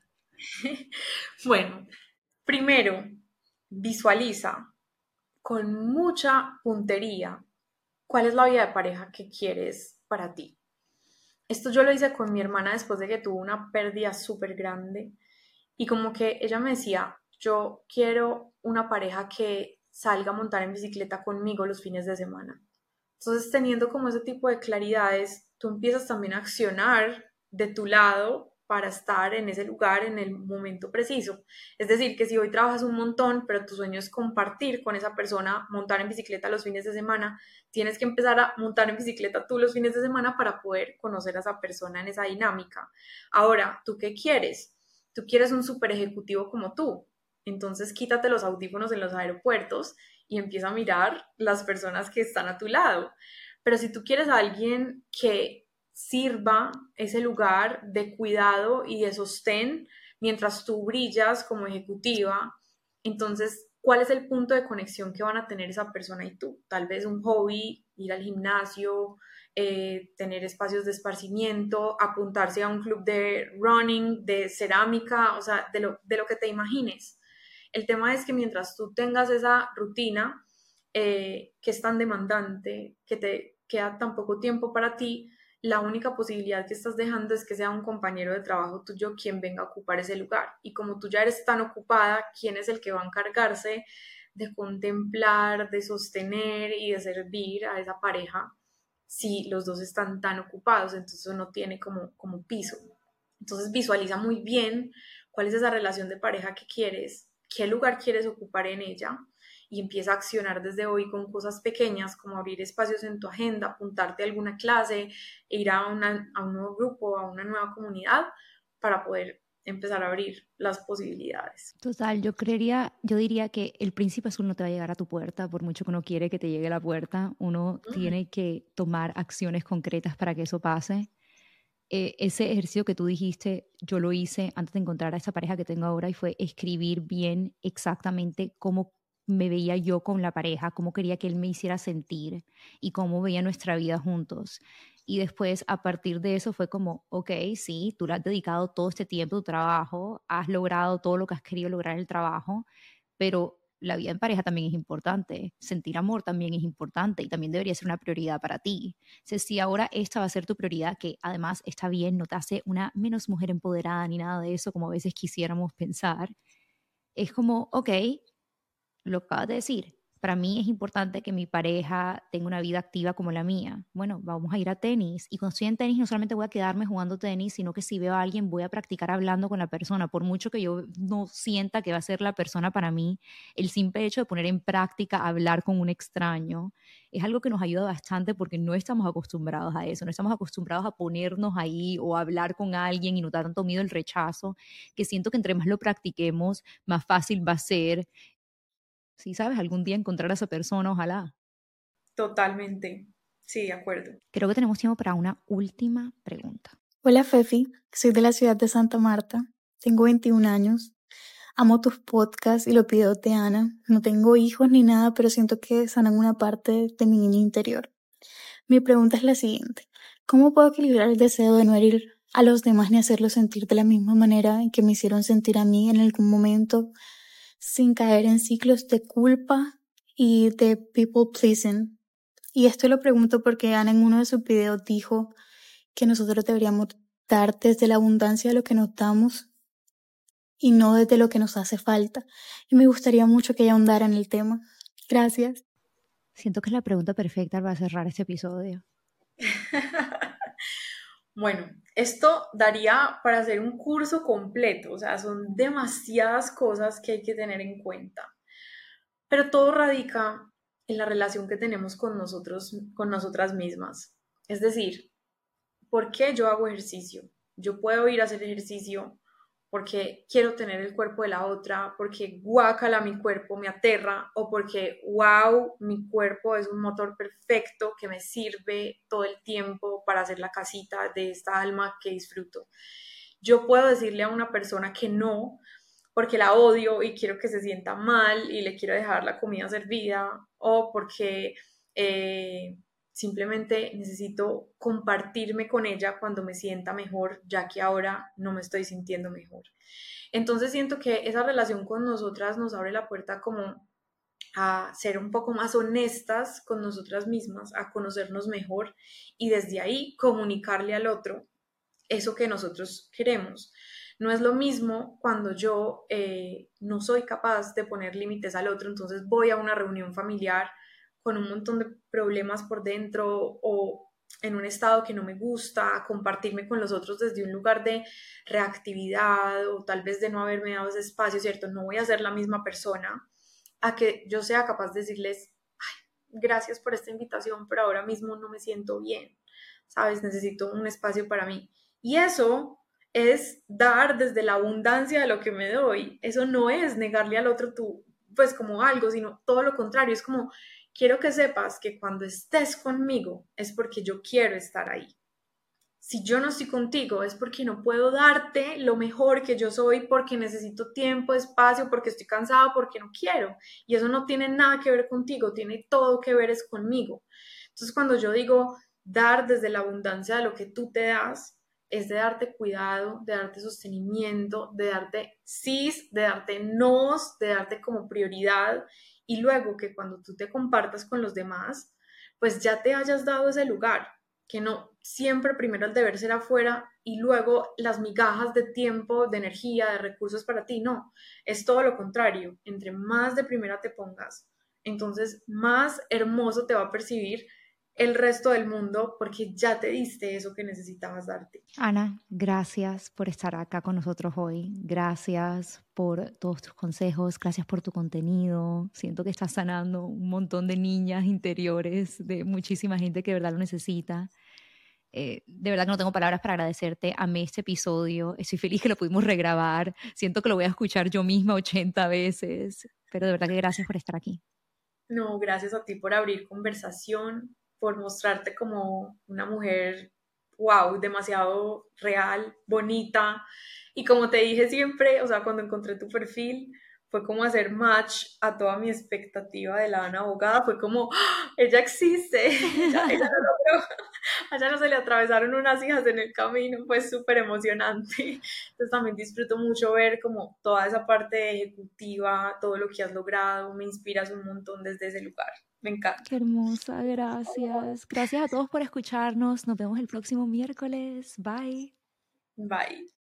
Speaker 3: Bueno, primero, visualiza con mucha puntería cuál es la vida de pareja que quieres para ti. Esto yo lo hice con mi hermana después de que tuvo una pérdida súper grande y como que ella me decía, yo quiero una pareja que salga a montar en bicicleta conmigo los fines de semana. Entonces, teniendo como ese tipo de claridades, tú empiezas también a accionar de tu lado para estar en ese lugar en el momento preciso. Es decir, que si hoy trabajas un montón, pero tu sueño es compartir con esa persona, montar en bicicleta los fines de semana, tienes que empezar a montar en bicicleta tú los fines de semana para poder conocer a esa persona en esa dinámica. Ahora, ¿tú qué quieres? Tú quieres un super ejecutivo como tú. Entonces, quítate los audífonos en los aeropuertos y empieza a mirar las personas que están a tu lado. Pero si tú quieres a alguien que sirva ese lugar de cuidado y de sostén mientras tú brillas como ejecutiva, entonces, ¿cuál es el punto de conexión que van a tener esa persona y tú? Tal vez un hobby, ir al gimnasio, tener espacios de esparcimiento, apuntarse a un club de running, de cerámica, o sea, de lo que te imagines. El tema es que mientras tú tengas esa rutina que es tan demandante, que te queda tan poco tiempo para ti, la única posibilidad que estás dejando es que sea un compañero de trabajo tuyo quien venga a ocupar ese lugar. Y como tú ya eres tan ocupada, ¿quién es el que va a encargarse de contemplar, de sostener y de servir a esa pareja si los dos están tan ocupados? Entonces eso no tiene como piso. Entonces visualiza muy bien cuál es esa relación de pareja que quieres, qué lugar quieres ocupar en ella y empieza a accionar desde hoy con cosas pequeñas como abrir espacios en tu agenda, apuntarte a alguna clase, ir a un nuevo grupo, a una nueva comunidad para poder empezar a abrir las posibilidades.
Speaker 2: Total, yo diría que el príncipe azul no te va a llegar a tu puerta, por mucho que uno quiere que te llegue a la puerta, uno tiene que tomar acciones concretas para que eso pase. Ese ejercicio que tú dijiste, yo lo hice antes de encontrar a esa pareja que tengo ahora y fue escribir bien exactamente cómo me veía yo con la pareja, cómo quería que él me hiciera sentir y cómo veía nuestra vida juntos. Y después, a partir de eso, fue como, ok, sí, tú le has dedicado todo este tiempo a tu trabajo, has logrado todo lo que has querido lograr en el trabajo, pero la vida en pareja también es importante, sentir amor también es importante y también debería ser una prioridad para ti. Entonces, si ahora esta va a ser tu prioridad, que además está bien, no te hace una menos mujer empoderada ni nada de eso, como a veces quisiéramos pensar, es como, ok, lo acabas de decir. Para mí es importante que mi pareja tenga una vida activa como la mía. Bueno, vamos a ir a tenis. Y cuando estoy en tenis, no solamente voy a quedarme jugando tenis, sino que si veo a alguien, voy a practicar hablando con la persona. Por mucho que yo no sienta que va a ser la persona para mí, el simple hecho de poner en práctica hablar con un extraño es algo que nos ayuda bastante porque no estamos acostumbrados a eso. No estamos acostumbrados a ponernos ahí o a hablar con alguien y no da tanto miedo el rechazo, que siento que entre más lo practiquemos, más fácil va a ser. Si sabes, algún día encontrar a esa persona, ojalá.
Speaker 3: Totalmente, sí, de acuerdo.
Speaker 2: Creo que tenemos tiempo para una última pregunta.
Speaker 5: Hola Fefi, soy de la ciudad de Santa Marta, tengo 21 años, amo tus podcasts y los videos de Ana, no tengo hijos ni nada, pero siento que sanan una parte de mi niña interior. Mi pregunta es la siguiente, ¿cómo puedo equilibrar el deseo de no herir a los demás ni hacerlos sentir de la misma manera en que me hicieron sentir a mí en algún momento, sin caer en ciclos de culpa y de people pleasing? Y esto lo pregunto porque Ana en uno de sus videos dijo que nosotros deberíamos dar desde la abundancia de lo que nos damos y no desde lo que nos hace falta. Y me gustaría mucho que ella ahondara en el tema. Gracias.
Speaker 2: Siento que es la pregunta perfecta para cerrar este episodio.
Speaker 3: Bueno, esto daría para hacer un curso completo, o sea, son demasiadas cosas que hay que tener en cuenta, pero todo radica en la relación que tenemos con nosotros, con nosotras mismas. Es decir, ¿por qué yo hago ejercicio? Yo puedo ir a hacer ejercicio porque quiero tener el cuerpo de la otra, porque guácala mi cuerpo, me aterra, o porque wow, mi cuerpo es un motor perfecto que me sirve todo el tiempo para hacer la casita de esta alma que disfruto. Yo puedo decirle a una persona que no, porque la odio y quiero que se sienta mal y le quiero dejar la comida servida, o porque simplemente necesito compartirme con ella cuando me sienta mejor, ya que ahora no me estoy sintiendo mejor. Entonces siento que esa relación con nosotras nos abre la puerta como a ser un poco más honestas con nosotras mismas, a conocernos mejor y desde ahí comunicarle al otro eso que nosotros queremos. No es lo mismo cuando yo no soy capaz de poner límites al otro, entonces voy a una reunión familiar con un montón de problemas por dentro o en un estado que no me gusta, compartirme con los otros desde un lugar de reactividad o tal vez de no haberme dado ese espacio, ¿cierto? No voy a ser la misma persona a que yo sea capaz de decirles, ay, gracias por esta invitación, pero ahora mismo no me siento bien, ¿sabes? Necesito un espacio para mí. Y eso es dar desde la abundancia de lo que me doy. Eso no es negarle al otro tú, pues como algo, sino todo lo contrario. Es como, quiero que sepas que cuando estés conmigo es porque yo quiero estar ahí. Si yo no estoy contigo es porque no puedo darte lo mejor que yo soy, porque necesito tiempo, espacio, porque estoy cansado, porque no quiero. Y eso no tiene nada que ver contigo, tiene todo que ver es conmigo. Entonces cuando yo digo dar desde la abundancia de lo que tú te das, es de darte cuidado, de darte sostenimiento, de darte sís, de darte nos, de darte como prioridad y luego que cuando tú te compartas con los demás, pues ya te hayas dado ese lugar, que no siempre primero el deber ser afuera y luego las migajas de tiempo, de energía, de recursos para ti, no, es todo lo contrario, entre más de primera te pongas, entonces más hermoso te va a percibir el resto del mundo porque ya te diste eso que necesitabas darte.
Speaker 2: Ana, gracias por estar acá con nosotros hoy. Gracias por todos tus consejos, gracias por tu contenido. Siento que estás sanando un montón de niñas interiores, de muchísima gente que de verdad lo necesita. De verdad que no tengo palabras para agradecerte. Amé este episodio. Estoy feliz que lo pudimos regrabar. Siento que lo voy a escuchar yo misma 80 veces. Pero de verdad que gracias por estar aquí.
Speaker 3: No, gracias a ti por abrir conversación, por mostrarte como una mujer, wow, demasiado real, bonita. Y como te dije siempre, o sea, cuando encontré tu perfil, fue como hacer match a toda mi expectativa de la Ana abogada. Fue como, ¡ah! Ella existe, ella lo logró. A ella no se le atravesaron unas hijas en el camino, fue súper emocionante. Entonces también disfruto mucho ver como toda esa parte ejecutiva, todo lo que has logrado, me inspiras un montón desde ese lugar. Me encanta.
Speaker 2: Qué hermosa, gracias. Gracias a todos por escucharnos. Nos vemos el próximo miércoles. Bye.
Speaker 3: Bye.